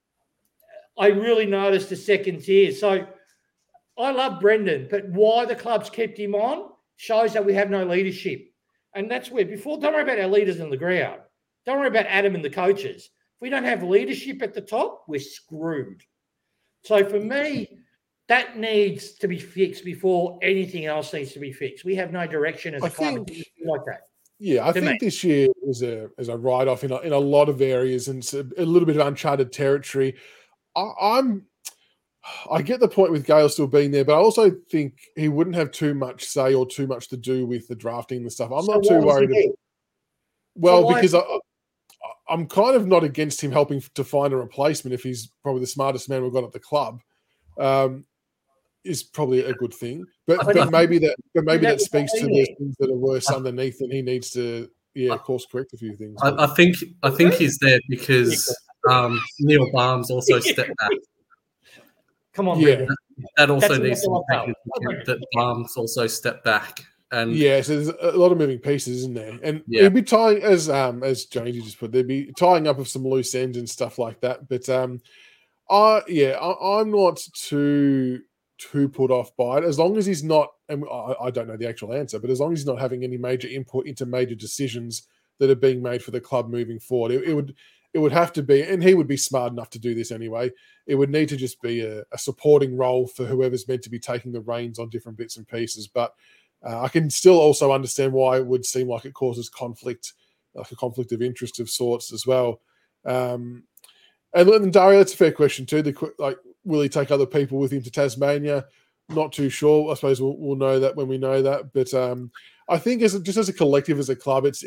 Speaker 3: I really noticed the second tier. So I love Brendan, but why the club's kept him on shows that we have no leadership. And that's where, don't worry about our leaders on the ground. Don't worry about Adam and the coaches. If we don't have leadership at the top, we're screwed. So for me, that needs to be fixed before anything else needs to be fixed. We have no direction as a club like that.
Speaker 1: Yeah, I think this year is a write-off in a lot of areas, and it's a little bit of uncharted territory. I get the point with Gale still being there, but I also think he wouldn't have too much say or too much to do with the drafting and the stuff. I'm not too worried. Because I'm kind of not against him helping to find a replacement if he's probably the smartest man we've got at the club. Is probably a good thing. But maybe that speaks to the things that are worse underneath, and he needs to course correct a few things.
Speaker 2: I think he's there because Neil Barnes also stepped back.
Speaker 3: Come on,
Speaker 2: that also needs to be taken into account, that Barnes also stepped back. And
Speaker 1: so there's a lot of moving pieces, isn't there? And it'd be tying, as Jonesy just put, they'd be tying up of some loose ends and stuff like that. But I'm not too put off by it, as long as he's not, and I don't know the actual answer, but as long as he's not having any major input into major decisions that are being made for the club moving forward. It would, it would have to be, and he would be smart enough to do this anyway, it would need to just be a supporting role for whoever's meant to be taking the reins on different bits and pieces. But I can still also understand why it would seem like it causes conflict, like a conflict of interest of sorts as well. And Dario, that's a fair question too. Will he take other people with him to Tasmania? Not too sure. I suppose we'll know that when we know that. But I think as a collective, as a club, it's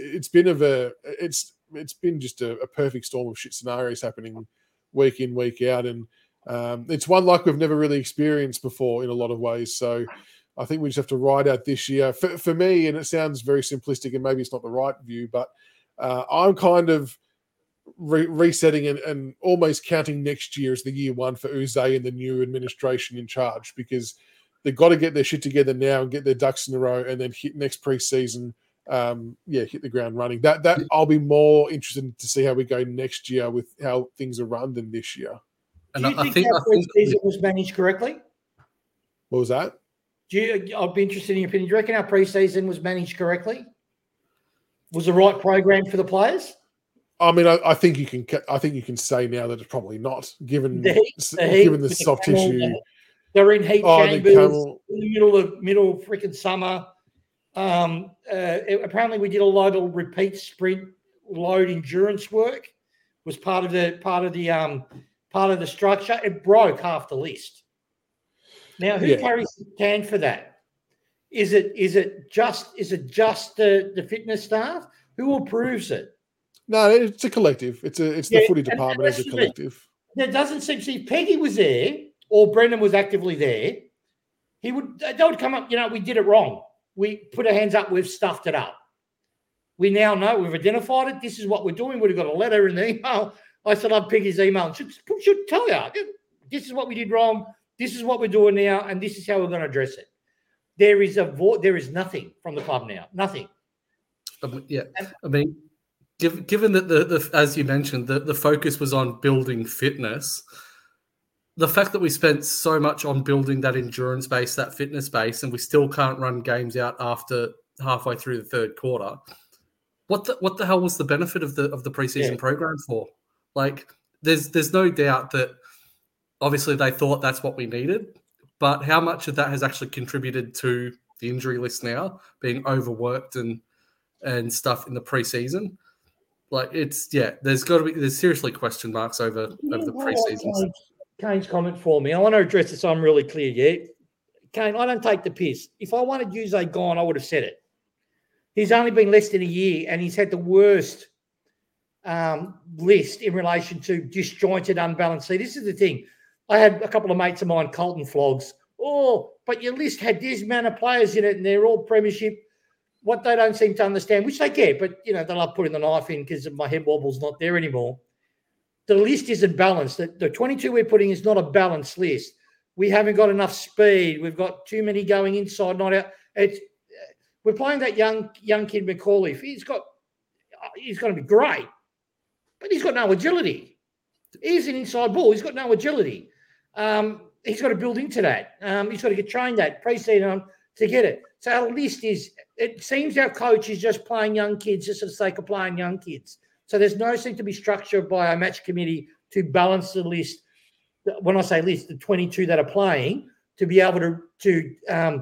Speaker 1: been just a perfect storm of shit scenarios happening week in, week out, and it's one like we've never really experienced before in a lot of ways. So I think we just have to ride out this year. For me, and it sounds very simplistic, and maybe it's not the right view, but I'm kind of resetting and almost counting next year as the year one for Uze and the new administration in charge, because they've got to get their shit together now and get their ducks in a row, and then hit next preseason. Hit the ground running. That I'll be more interested to see how we go next year with how things are run than this year.
Speaker 3: Do you think our preseason was managed correctly?
Speaker 1: What was that?
Speaker 3: I'd be interested in your opinion. Do you reckon our preseason was managed correctly? Was the right program for the players?
Speaker 1: I mean, I think you can say now that it's probably not, given the soft tissue.
Speaker 3: They're in heat chambers in the middle of freaking summer. Apparently, we did a load of repeat sprint load endurance work. Was part of the structure. It broke half the list. Now, who carries the can for that? Is it just the fitness staff? Who approves it?
Speaker 1: No, it's a collective. It's the footy department as a collective.
Speaker 3: There doesn't seem to see if Peggy was there or Brendan was actively there. They would come up. We did it wrong. We put our hands up. We've stuffed it up. We now know. We've identified it. This is what we're doing. We've got a letter and an email. I still have Peggy's email. Should tell you, this is what we did wrong. This is what we're doing now, and this is how we're going to address it. There is nothing from the club now. Nothing.
Speaker 2: I mean, given that as you mentioned, the focus was on building fitness. The fact that we spent so much on building that endurance base, that fitness base, and we still can't run games out after halfway through the third quarter. What the hell was the benefit of the preseason program for? Like, there's no doubt that obviously they thought that's what we needed, but how much of that has actually contributed to the injury list now being overworked and stuff in the preseason? Like, there's seriously question marks over the preseason.
Speaker 3: Kane's comment for me. I want to address this so I'm really clear, yeah? Kane, I don't take the piss. If I wanted Uze gone, I would have said it. He's only been less than a year, and he's had the worst list in relation to disjointed, unbalanced. See, this is the thing. I had a couple of mates of mine, Colton Flogs. Oh, but your list had this amount of players in it, and they're all premiership. What they don't seem to understand, which they get, but, they love putting the knife in because my head wobble's not there anymore. The list isn't balanced. The 22 we're putting is not a balanced list. We haven't got enough speed. We've got too many going inside, not out. We're playing that young kid McCauley. He's going to be great, but he's got no agility. He's an inside ball. He's got no agility. He's got to build into that. He's got to get trained that pre-season to get it. So our list it seems our coach is just playing young kids just for the sake of playing young kids. So there's no seem to be structure by our match committee to balance the list. When I say list, the 22 that are playing, to be able to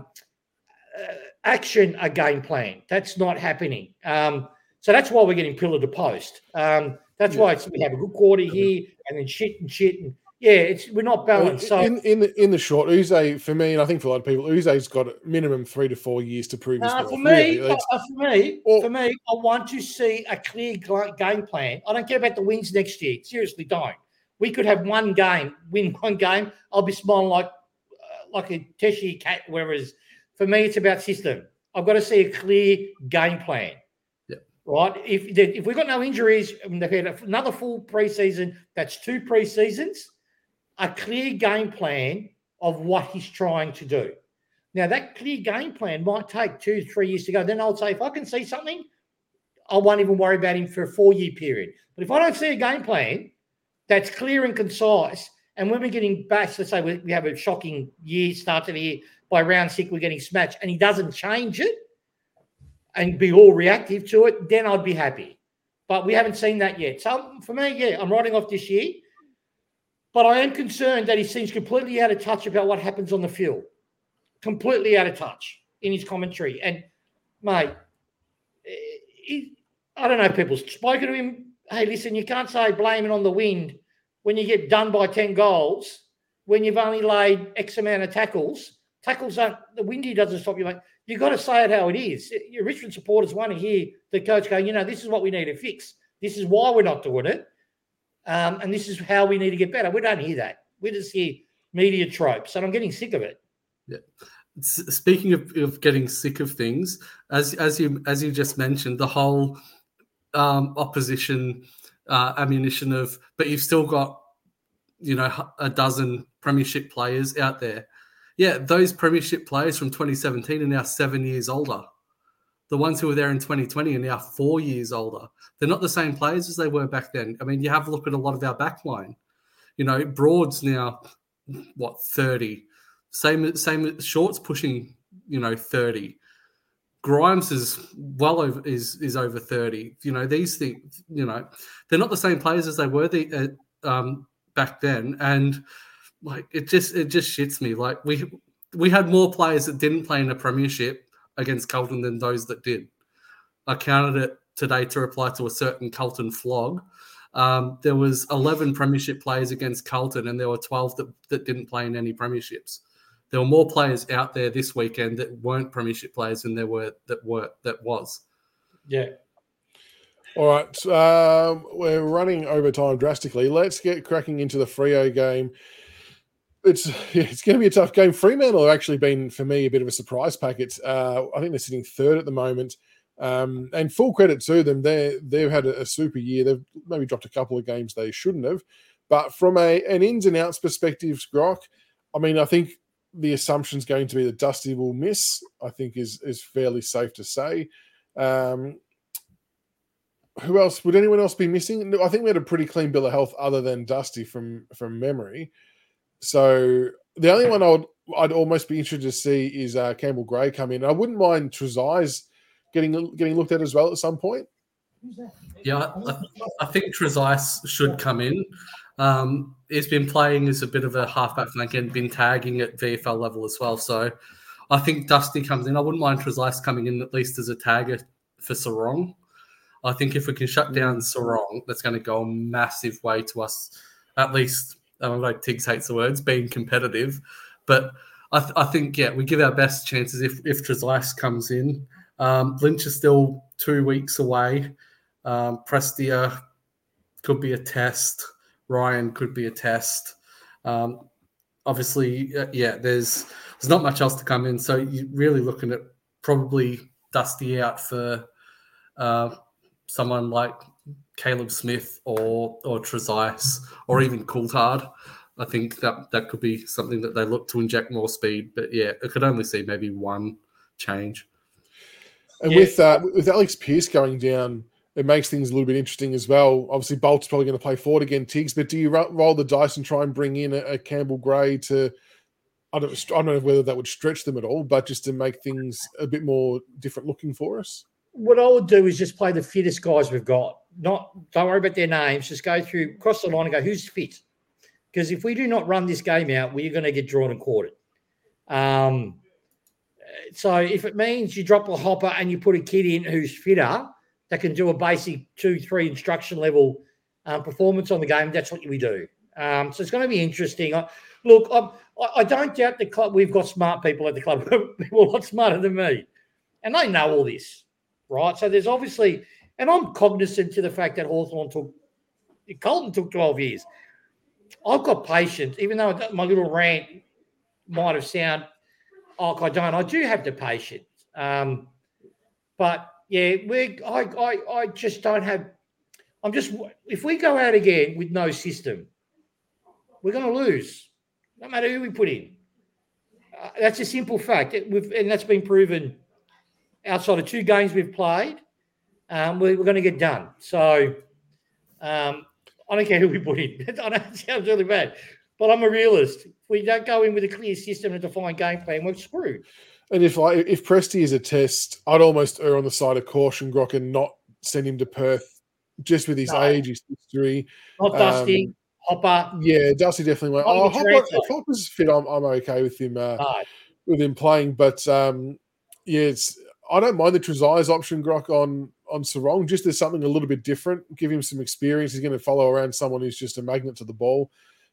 Speaker 3: action a game plan. That's not happening. So that's why we're getting pillar to post. That's why we have a good quarter here and then shit. And we're not balanced. So
Speaker 1: in the short, Uze, for me, and I think for a lot of people, Uze's got a minimum 3 to 4 years to prove his worth.
Speaker 3: For me, I want to see a clear game plan. I don't care about the wins next year. Seriously, don't. We could have win one game. I'll be smiling like a Teshi cat, wherever it is. For me, it's about system. I've got to see a clear game plan. Right? If we've got no injuries, and they've had another full preseason, that's 2 preseasons. A clear game plan of what he's trying to do. Now, that clear game plan might take 2 to 3 years to go. Then I'll say, if I can see something, I won't even worry about him for a 4-year period. But if I don't see a game plan that's clear and concise, and when we're getting bashed, let's say we have a shocking year, start to the year, by round 6 we're getting smashed, and he doesn't change it and be all reactive to it, then I'd be happy. but we haven't seen that yet. So for me, yeah, I'm writing off this year. But I am concerned that he seems completely out of touch about what happens on the field. Completely out of touch in his commentary. And, mate, I don't know if people spoken to him. Hey, listen, you can't say blame it on the wind when you get done by 10 goals, when you've only laid X amount of tackles. Tackles aren't, the windy doesn't stop you, mate. You've got to say it how it is. Your Richmond supporters want to hear the coach go, this is what we need to fix. This is why we're not doing it. And this is how we need to get better. We don't hear that. We just hear media tropes, and I'm getting sick of it.
Speaker 2: Yeah. Speaking of getting sick of things, as you just mentioned, the whole opposition ammunition of, but you've still got a dozen premiership players out there. Yeah, those premiership players from 2017 are now 7 years older. The ones who were there in 2020 are now 4 years older. They're not the same players as they were back then. I mean, you have a look at a lot of our backline. Broad's now, 30. Same Short's pushing, 30. Grimes is well over is over 30. These things, they're not the same players as they were back then. And it just shits me. Like we had more players that didn't play in a premiership against Carlton than those that did. I counted it today to reply to a certain Carlton flog. There was 11 premiership players against Carlton, and there were 12 that didn't play in any premierships. There were more players out there this weekend that weren't premiership players than there were that was.
Speaker 3: Yeah.
Speaker 1: All right. We're running over time drastically. Let's get cracking into the Freo game. It's going to be a tough game. Fremantle have actually been, for me, a bit of a surprise packet. I think they're sitting third at the moment. And full credit to them. They've had a super year. They've maybe dropped a couple of games they shouldn't have. But from an ins and outs perspective, Grock, I mean, I think the assumption's going to be that Dusty will miss, I think is fairly safe to say. Who else? Would anyone else be missing? I think we had a pretty clean bill of health other than Dusty from memory. So the only one I'd almost be interested to see is Campbell Gray come in. I wouldn't mind Trezise getting looked at as well at some point.
Speaker 2: Yeah, I think Trezise should come in. He's been playing as a bit of a halfback flank and been tagging at VFL level as well. So I think Dusty comes in. I wouldn't mind Trezise coming in at least as a tagger for Sarong. I think if we can shut down Sarong, that's going to go a massive way to us, at least, I don't know, Tiggs hates the words, being competitive. But I think, we give our best chances if Trezise comes in. Lynch is still 2 weeks away. Prestia could be a test. Ryan could be a test. Obviously, there's not much else to come in. So you're really looking at probably Dusty out for someone like Caleb Smith or Trezise or even Coulthard. I think that could be something that they look to inject more speed. But, I could only see maybe one change.
Speaker 1: And with Alex Pearce going down, it makes things a little bit interesting as well. Obviously, Bolt's probably going to play forward again, Tiggs, but do you roll the dice and try and bring in a Campbell Gray to – I don't know whether that would stretch them at all, but just to make things a bit more different looking for us?
Speaker 3: What I would do is just play the fittest guys we've got. Don't worry about their names. Just go through, cross the line and go, who's fit? Because if we do not run this game out, we're going to get drawn and quartered. So if it means you drop a hopper and you put a kid in who's fitter that can do a basic 2-3 instruction level performance on the game, that's what we do. So it's going to be interesting. I don't doubt the club. We've got smart people at the club, people a lot smarter than me, and they know all this, right? So there's obviously, and I'm cognizant to the fact that Carlton took 12 years. I've got patience, even though my little rant might have sounded like I don't. I do have the patience, but I just don't have. If we go out again with no system, we're going to lose, no matter who we put in. That's a simple fact, and that's been proven outside of 2 games we've played. We're going to get done. So I don't care who we put in. I know it sounds really bad, but I'm a realist. If we don't go in with a clear system and a defined game plan, we're screwed.
Speaker 1: And if Presti is a test, I'd almost err on the side of caution, Grock, and not send him to Perth just with his age, his history.
Speaker 3: Not Dusty, Hopper.
Speaker 1: Yeah, Dusty definitely won't.
Speaker 3: Not
Speaker 1: Hopper, if Hopper's fit, I'm okay with him. With him playing, but I don't mind the Trezise option, Grok, on Sarong. Just as something a little bit different. Give him some experience. He's going to follow around someone who's just a magnet to the ball.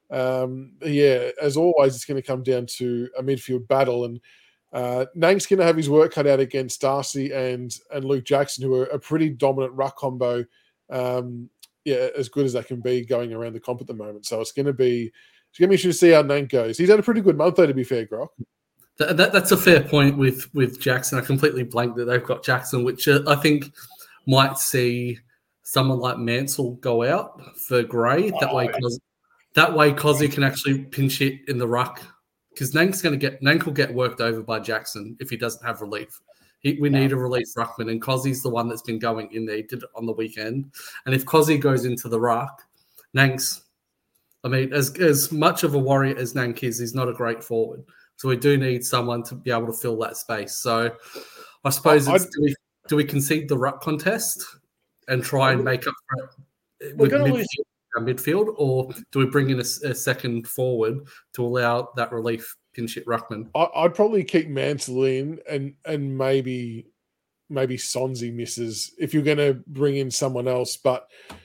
Speaker 1: As always, it's going to come down to a midfield battle, and Nang's going to have his work cut out against Darcy and Luke Jackson, who are a pretty dominant ruck combo. As good as they can be going around the comp at the moment. So it's going to be interesting to see how Nang goes. He's had a pretty good month, though, to be fair, Grok.
Speaker 2: That's a fair point with Jackson. I completely blanked that they've got Jackson, which I think might see someone like Mansell go out for Gray. That way, Cozzy can actually pinch it in the ruck, because Nang will get worked over by Jackson if he doesn't have relief. We need a relief ruckman, and Cozzy's the one that's been going in there. He did it on the weekend, and if Cozzy goes into the ruck, Nang's. I mean, as much of a warrior as Nank is, he's not a great forward. So we do need someone to be able to fill that space. So I suppose do we concede the ruck contest and try and make up for it with midfield, or do we bring in a second forward to allow that relief pinch hit ruckman?
Speaker 1: I'd probably keep Mansell in and maybe Sonzi misses if you're going to bring in someone else. But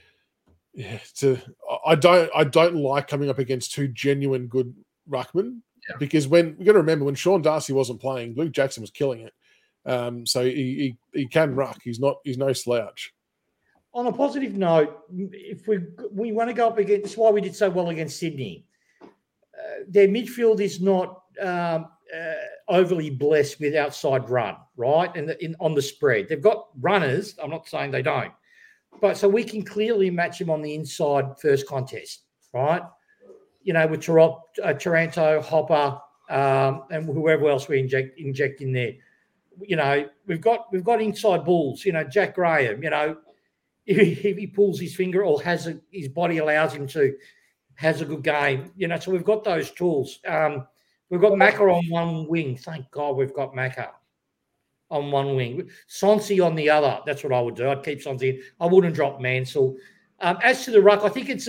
Speaker 1: I don't like coming up against two genuine good ruckmen. Yeah. Because we've got to remember, when Sean Darcy wasn't playing, Luke Jackson was killing it. So he can ruck. He's no slouch.
Speaker 3: On a positive note, if we want to go up against, that's why we did so well against Sydney. Their midfield is not overly blessed with outside run, right? And on the spread, they've got runners. I'm not saying they don't, but so we can clearly match them on the inside first contest, right? With Taranto, Hopper, and whoever else we inject in there. We've got inside bulls. Jack Graham. If he pulls his finger or his body allows him to, has a good game. So we've got those tools. We've got Macca on one wing. Thank God we've got Macca on one wing. Sonsi on the other. That's what I would do. I'd keep Sonsi in. I wouldn't drop Mansell. As to the ruck, I think it's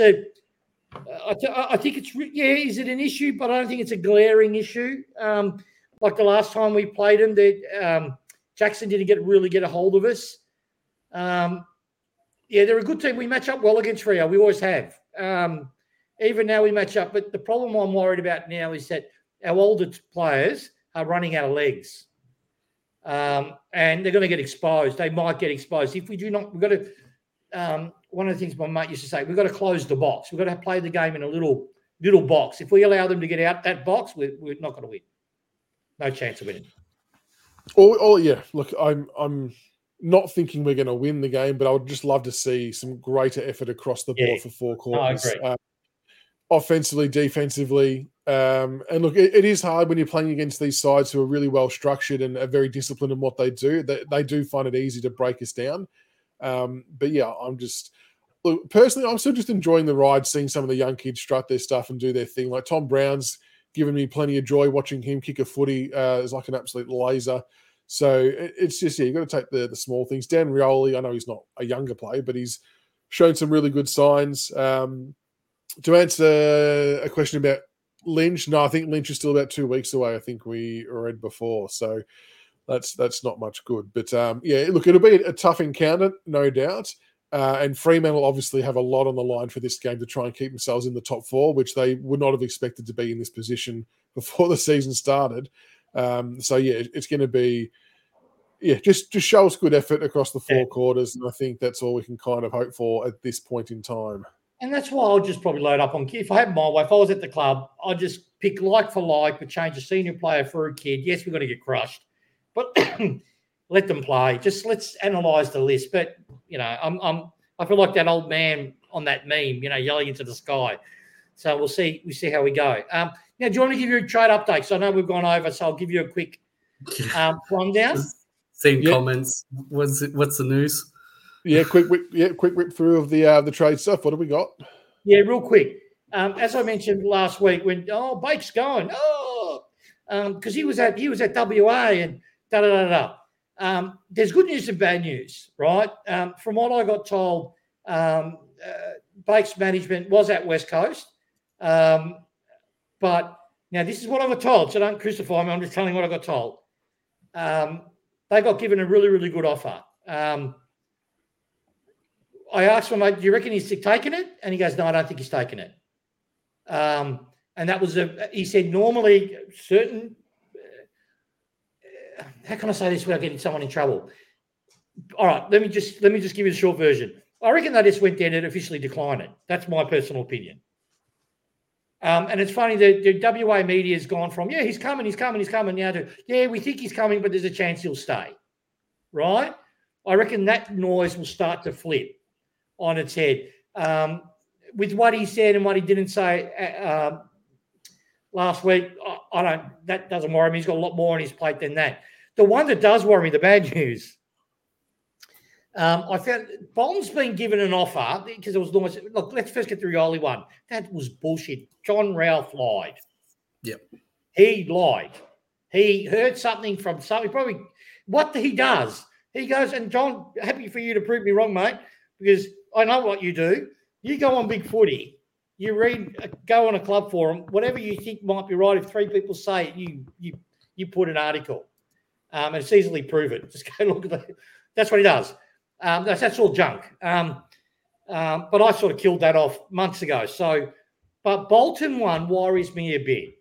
Speaker 3: is it an issue? But I don't think it's a glaring issue. Like the last time we played him, Jackson didn't really get a hold of us. They're a good team. We match up well against Freo. We always have. Even now we match up. But the problem I'm worried about now is that our older players are running out of legs. And they're going to get exposed. They might get exposed. If we do not, we've got to one of the things my mate used to say, we've got to close the box. We've got to play the game in a little box. If we allow them to get out that box, we're not going to win. No chance of winning.
Speaker 1: Look, I'm not thinking we're going to win the game, but I would just love to see some greater effort across the board for four quarters.
Speaker 3: I agree.
Speaker 1: Offensively, defensively. And look, it is hard when you're playing against these sides who are really well structured and are very disciplined in what they do. They do find it easy to break us down. Personally, I'm still just enjoying the ride, seeing some of the young kids strut their stuff and do their thing. Like Tom Brown's given me plenty of joy watching him kick a footy. Is like an absolute laser. So it's just, you've got to take the small things. Dan Rioli, I know he's not a younger player, but he's shown some really good signs. To answer a question about Lynch, no, I think Lynch is still about 2 weeks away. I think we read before. So that's not much good. But look, it'll be a tough encounter, no doubt. And Fremantle obviously have a lot on the line for this game to try and keep themselves in the top four, which they would not have expected to be in this position before the season started. It's going to be, just show us good effort across the four quarters. And I think that's all we can kind of hope for at this point in time.
Speaker 3: And that's why I'll just probably load up on kid. If I had my way, if I was at the club, I'd just pick like for like, but change a senior player for a kid. Yes, we're going to get crushed, but let them play. Just let's analyse the list. But I feel like that old man on that meme, yelling into the sky. So we'll see. We see how we go. Now, do you want to give you a trade update? So I know we've gone over, so I'll give you a quick rundown.
Speaker 2: Seen comments. What's the news?
Speaker 1: Quick whip through of the trade stuff. What have we got?
Speaker 3: Yeah, real quick. As I mentioned last week, when Bake's going, because he was at WA and da da da da. There's good news and bad news, right? From what I got told, Base management was at West Coast. But now this is what I got told, so don't crucify me. I'm just telling you what I got told. They got given a really, really good offer. I asked him, mate, do you reckon he's taking it? And he goes, no, I don't think he's taking it. And that was he said, normally certain, how can I say this without getting someone in trouble? All right, let me just give you the short version. I reckon they just went there and officially declined it. That's my personal opinion. And it's funny that the WA media has gone from, he's coming now to, we think he's coming, but there's a chance he'll stay. Right? I reckon that noise will start to flip on its head. With what he said and what he didn't say last week, that doesn't worry me. He's got a lot more on his plate than that. The one that does worry me, the bad news, I found Bolton's been given an offer because it was almost, look, let's first get the Rioli one. That was bullshit. John Ralph lied.
Speaker 2: Yep.
Speaker 3: He lied. He heard something from somebody, probably what he does. He goes, and John, happy for you to prove me wrong, mate, because I know what you do. You go on Big Footy, you go on a club forum, whatever you think might be right. If 3 people say it, you put an article, and it's easily proven. Just go look at that. That's what he does. That's all junk. But I sort of killed that off months ago. So, but Bolton one worries me a bit.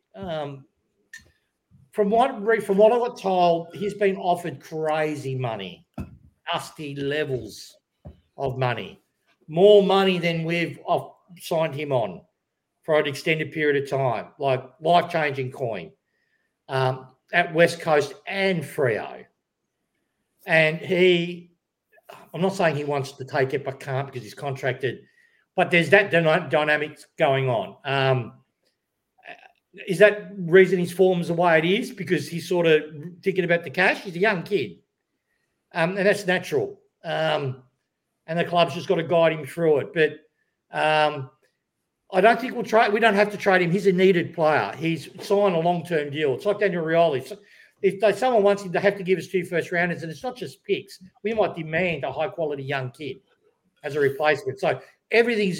Speaker 3: From what I got told, he's been offered crazy money, nasty levels of money, more money than we've signed him on for an extended period of time, like life-changing coin at West Coast and Freo. And I'm not saying he wants to take it but can't because he's contracted, but there's that dynamic going on. Is that reason his form's the way it is? Because he's sort of thinking about the cash? He's a young kid. And that's natural. And the club's just got to guide him through it. But I don't think we don't have to trade him. He's a needed player. He's signed a long-term deal. It's like Daniel Rioli. If someone wants him, they have to give us 2 first-rounders, and it's not just picks. We might demand a high-quality young kid as a replacement. So everything's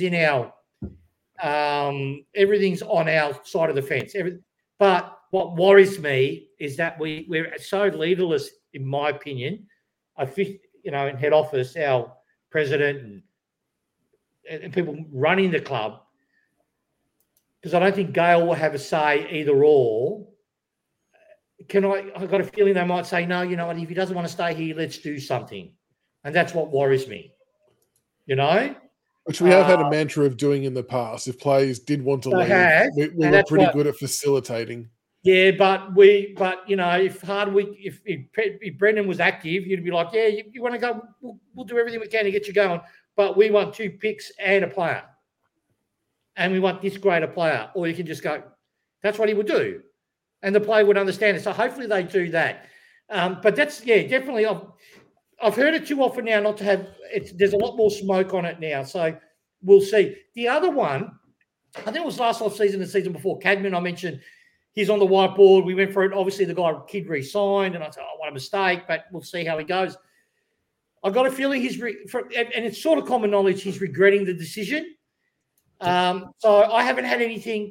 Speaker 3: everything's on our side of the fence. But what worries me is that we're so leaderless, in my opinion. I think, in head office, our president and people running the club, because I don't think Gale will have a say either or. I've got a feeling they might say, no, you know what, if he doesn't want to stay here, let's do something. And that's what worries me,
Speaker 1: Which we have had a mantra of doing in the past. If players did want to leave, we were pretty good at facilitating. Yeah,
Speaker 3: but if Hardwick, if Brendan was active, you'd be like, you want to go, we'll do everything we can to get you going, but we want 2 picks and a player. And we want this great a player. Or you can just go, that's what he would do. And the player would understand it. So hopefully they do that. But that's, definitely. I've heard it too often now not to have – there's a lot more smoke on it now. So we'll see. The other one, I think it was last off-season, the season before, Cadman, I mentioned he's on the whiteboard. We went for it. Obviously, the kid re-signed, and I said, what a mistake, but we'll see how he goes. I got a feeling and it's sort of common knowledge, he's regretting the decision. So I haven't heard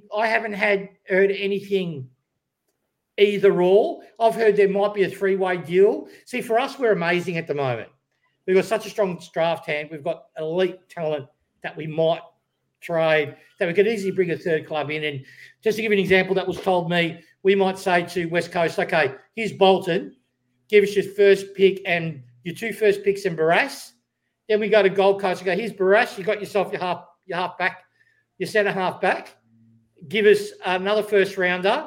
Speaker 3: anything either or. I've heard there might be a 3-way deal. See, for us, we're amazing at the moment. We've got such a strong draft hand. We've got elite talent that we might trade, that we could easily bring a third club in. And just to give you an example, that was told me, we might say to West Coast, okay, here's Bolton, give us your first pick and your 2 first picks and Barras. Then we go to Gold Coast and go, here's Barras, you got yourself your half back, your centre half back. Give us another first rounder.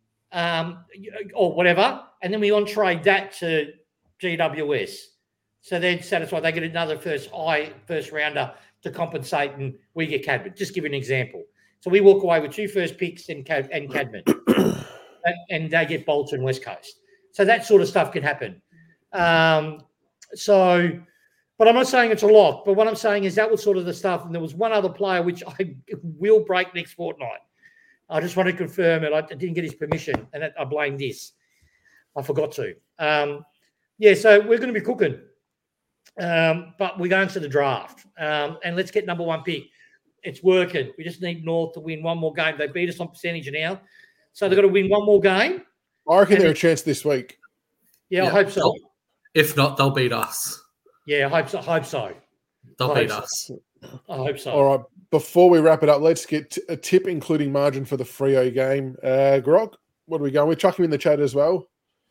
Speaker 3: Or whatever, and then we on-trade that to GWS. So they're satisfied. They get another first rounder to compensate, and we get Cadman. Just give you an example. So we walk away with 2 first picks and Cadman, and they get Bolton West Coast. So that sort of stuff can happen. But I'm not saying it's a lock. But what I'm saying is that was sort of the stuff. And there was one other player which I will break next fortnight. I just want to confirm it. I didn't get his permission, and I blame this. I forgot to. So we're going to be cooking. But we're going to the draft, and let's get number one pick. It's working. We just need North to win one more game. They beat us on percentage now, so they've got to win one more game.
Speaker 1: I reckon they're a chance this week.
Speaker 3: Yeah, I hope so.
Speaker 2: If not, they'll beat us.
Speaker 3: Yeah, I hope so.
Speaker 2: They'll beat us.
Speaker 3: I hope so.
Speaker 1: All right. Before we wrap it up, let's get a tip, including margin for the Freo game. Grog, what are we going with? Chuck him in the chat as well.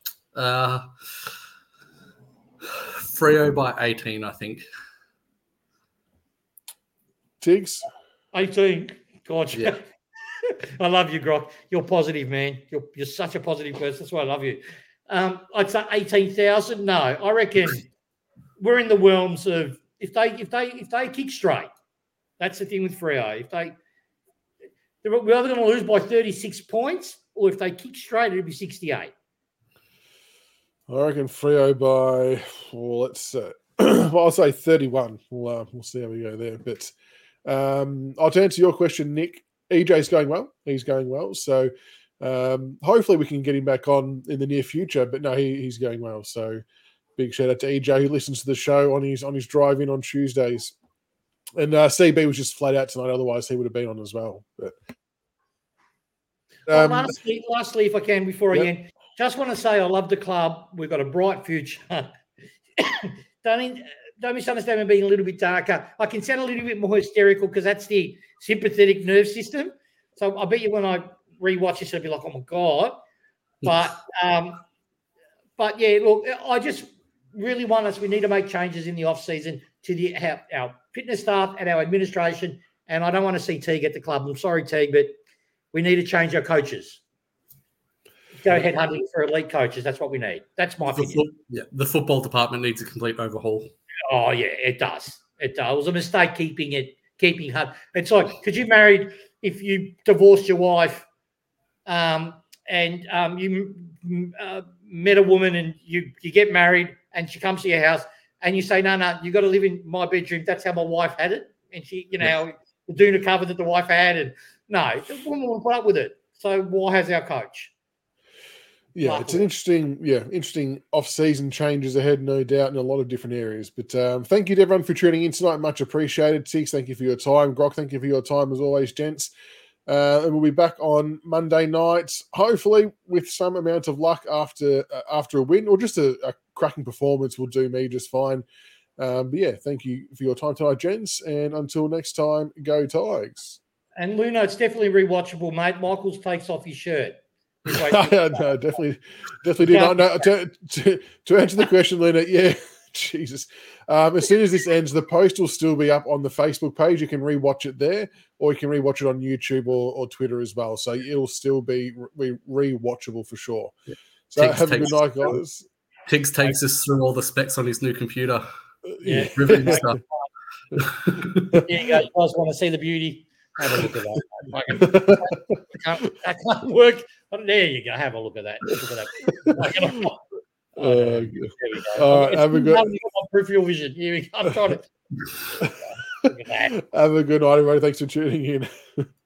Speaker 2: Freo by 18, I think.
Speaker 1: Tiggs?
Speaker 3: 18. God,
Speaker 2: Yeah.
Speaker 3: I love you, Grog. You're positive, man. You're such a positive person. That's why I love you. I'd say 18,000. No, I reckon we're in the realms of if they kick straight. That's the thing with Freo. We're either going to lose by 36 points, or if they kick straight, it'll be 68.
Speaker 1: I reckon Freo by, I'll say 31. We'll see how we go there. But to answer your question, Nick, EJ's going well. He's going well. So hopefully we can get him back on in the near future. But no, he's going well. So big shout out to EJ who listens to the show on his drive in on Tuesdays. And CB was just flat out tonight. Otherwise, he would have been on as well. But
Speaker 3: lastly, if I can, before I end, just want to say I love the club. We've got a bright future. Don't misunderstand me being a little bit darker. I can sound a little bit more hysterical because that's the sympathetic nerve system. So I bet you when I rewatch this, I'll be like, oh my God. But yeah, look, I just really want us. We need to make changes in the off season to our fitness staff and our administration. And I don't want to see Teague at the club. I'm sorry, Teague, but we need to change our coaches. Go headhunting for elite coaches. That's what we need. That's my opinion.
Speaker 2: The football department needs a complete overhaul.
Speaker 3: Oh yeah, it does. It does. It was a mistake keeping her. It's like, could you married if you divorced your wife, and you met a woman and you get married and she comes to your house and you say, no, you got to live in my bedroom. That's how my wife had it, and she, the doona cover that the wife had, and no, the woman will put up with it. So why has our coach?
Speaker 1: Yeah, it's an interesting off-season changes ahead, no doubt, in a lot of different areas. But thank you to everyone for tuning in tonight. Much appreciated. Tiggs, thank you for your time. Grok, thank you for your time as always, gents. And we'll be back on Monday night, hopefully with some amount of luck after a win, or just a cracking performance will do me just fine. But yeah, thank you for your time tonight, gents. And until next time, go Tigers.
Speaker 3: And Luno, it's definitely rewatchable, mate. Michaels takes off his shirt.
Speaker 1: No, definitely do not. No, to answer the question, Lena, yeah, Jesus. As soon as this ends, the post will still be up on the Facebook page. You can rewatch it there, or you can rewatch it on YouTube or Twitter as well. So it'll still be rewatchable for sure. So
Speaker 2: Tiggs
Speaker 1: have a good night, guys.
Speaker 2: Tiggs takes us through all the specs on his new computer.
Speaker 3: Yeah,
Speaker 2: riveting stuff.
Speaker 3: There you go. You guys want to see the beauty? Have a look at that. I can't work. There you go. Have a look at that. Look at that. There we go.
Speaker 1: All right, have a good.
Speaker 3: Peripheral vision. Here we go. I'm trying to. Look at that.
Speaker 1: Have a good night, everybody. Thanks for tuning in.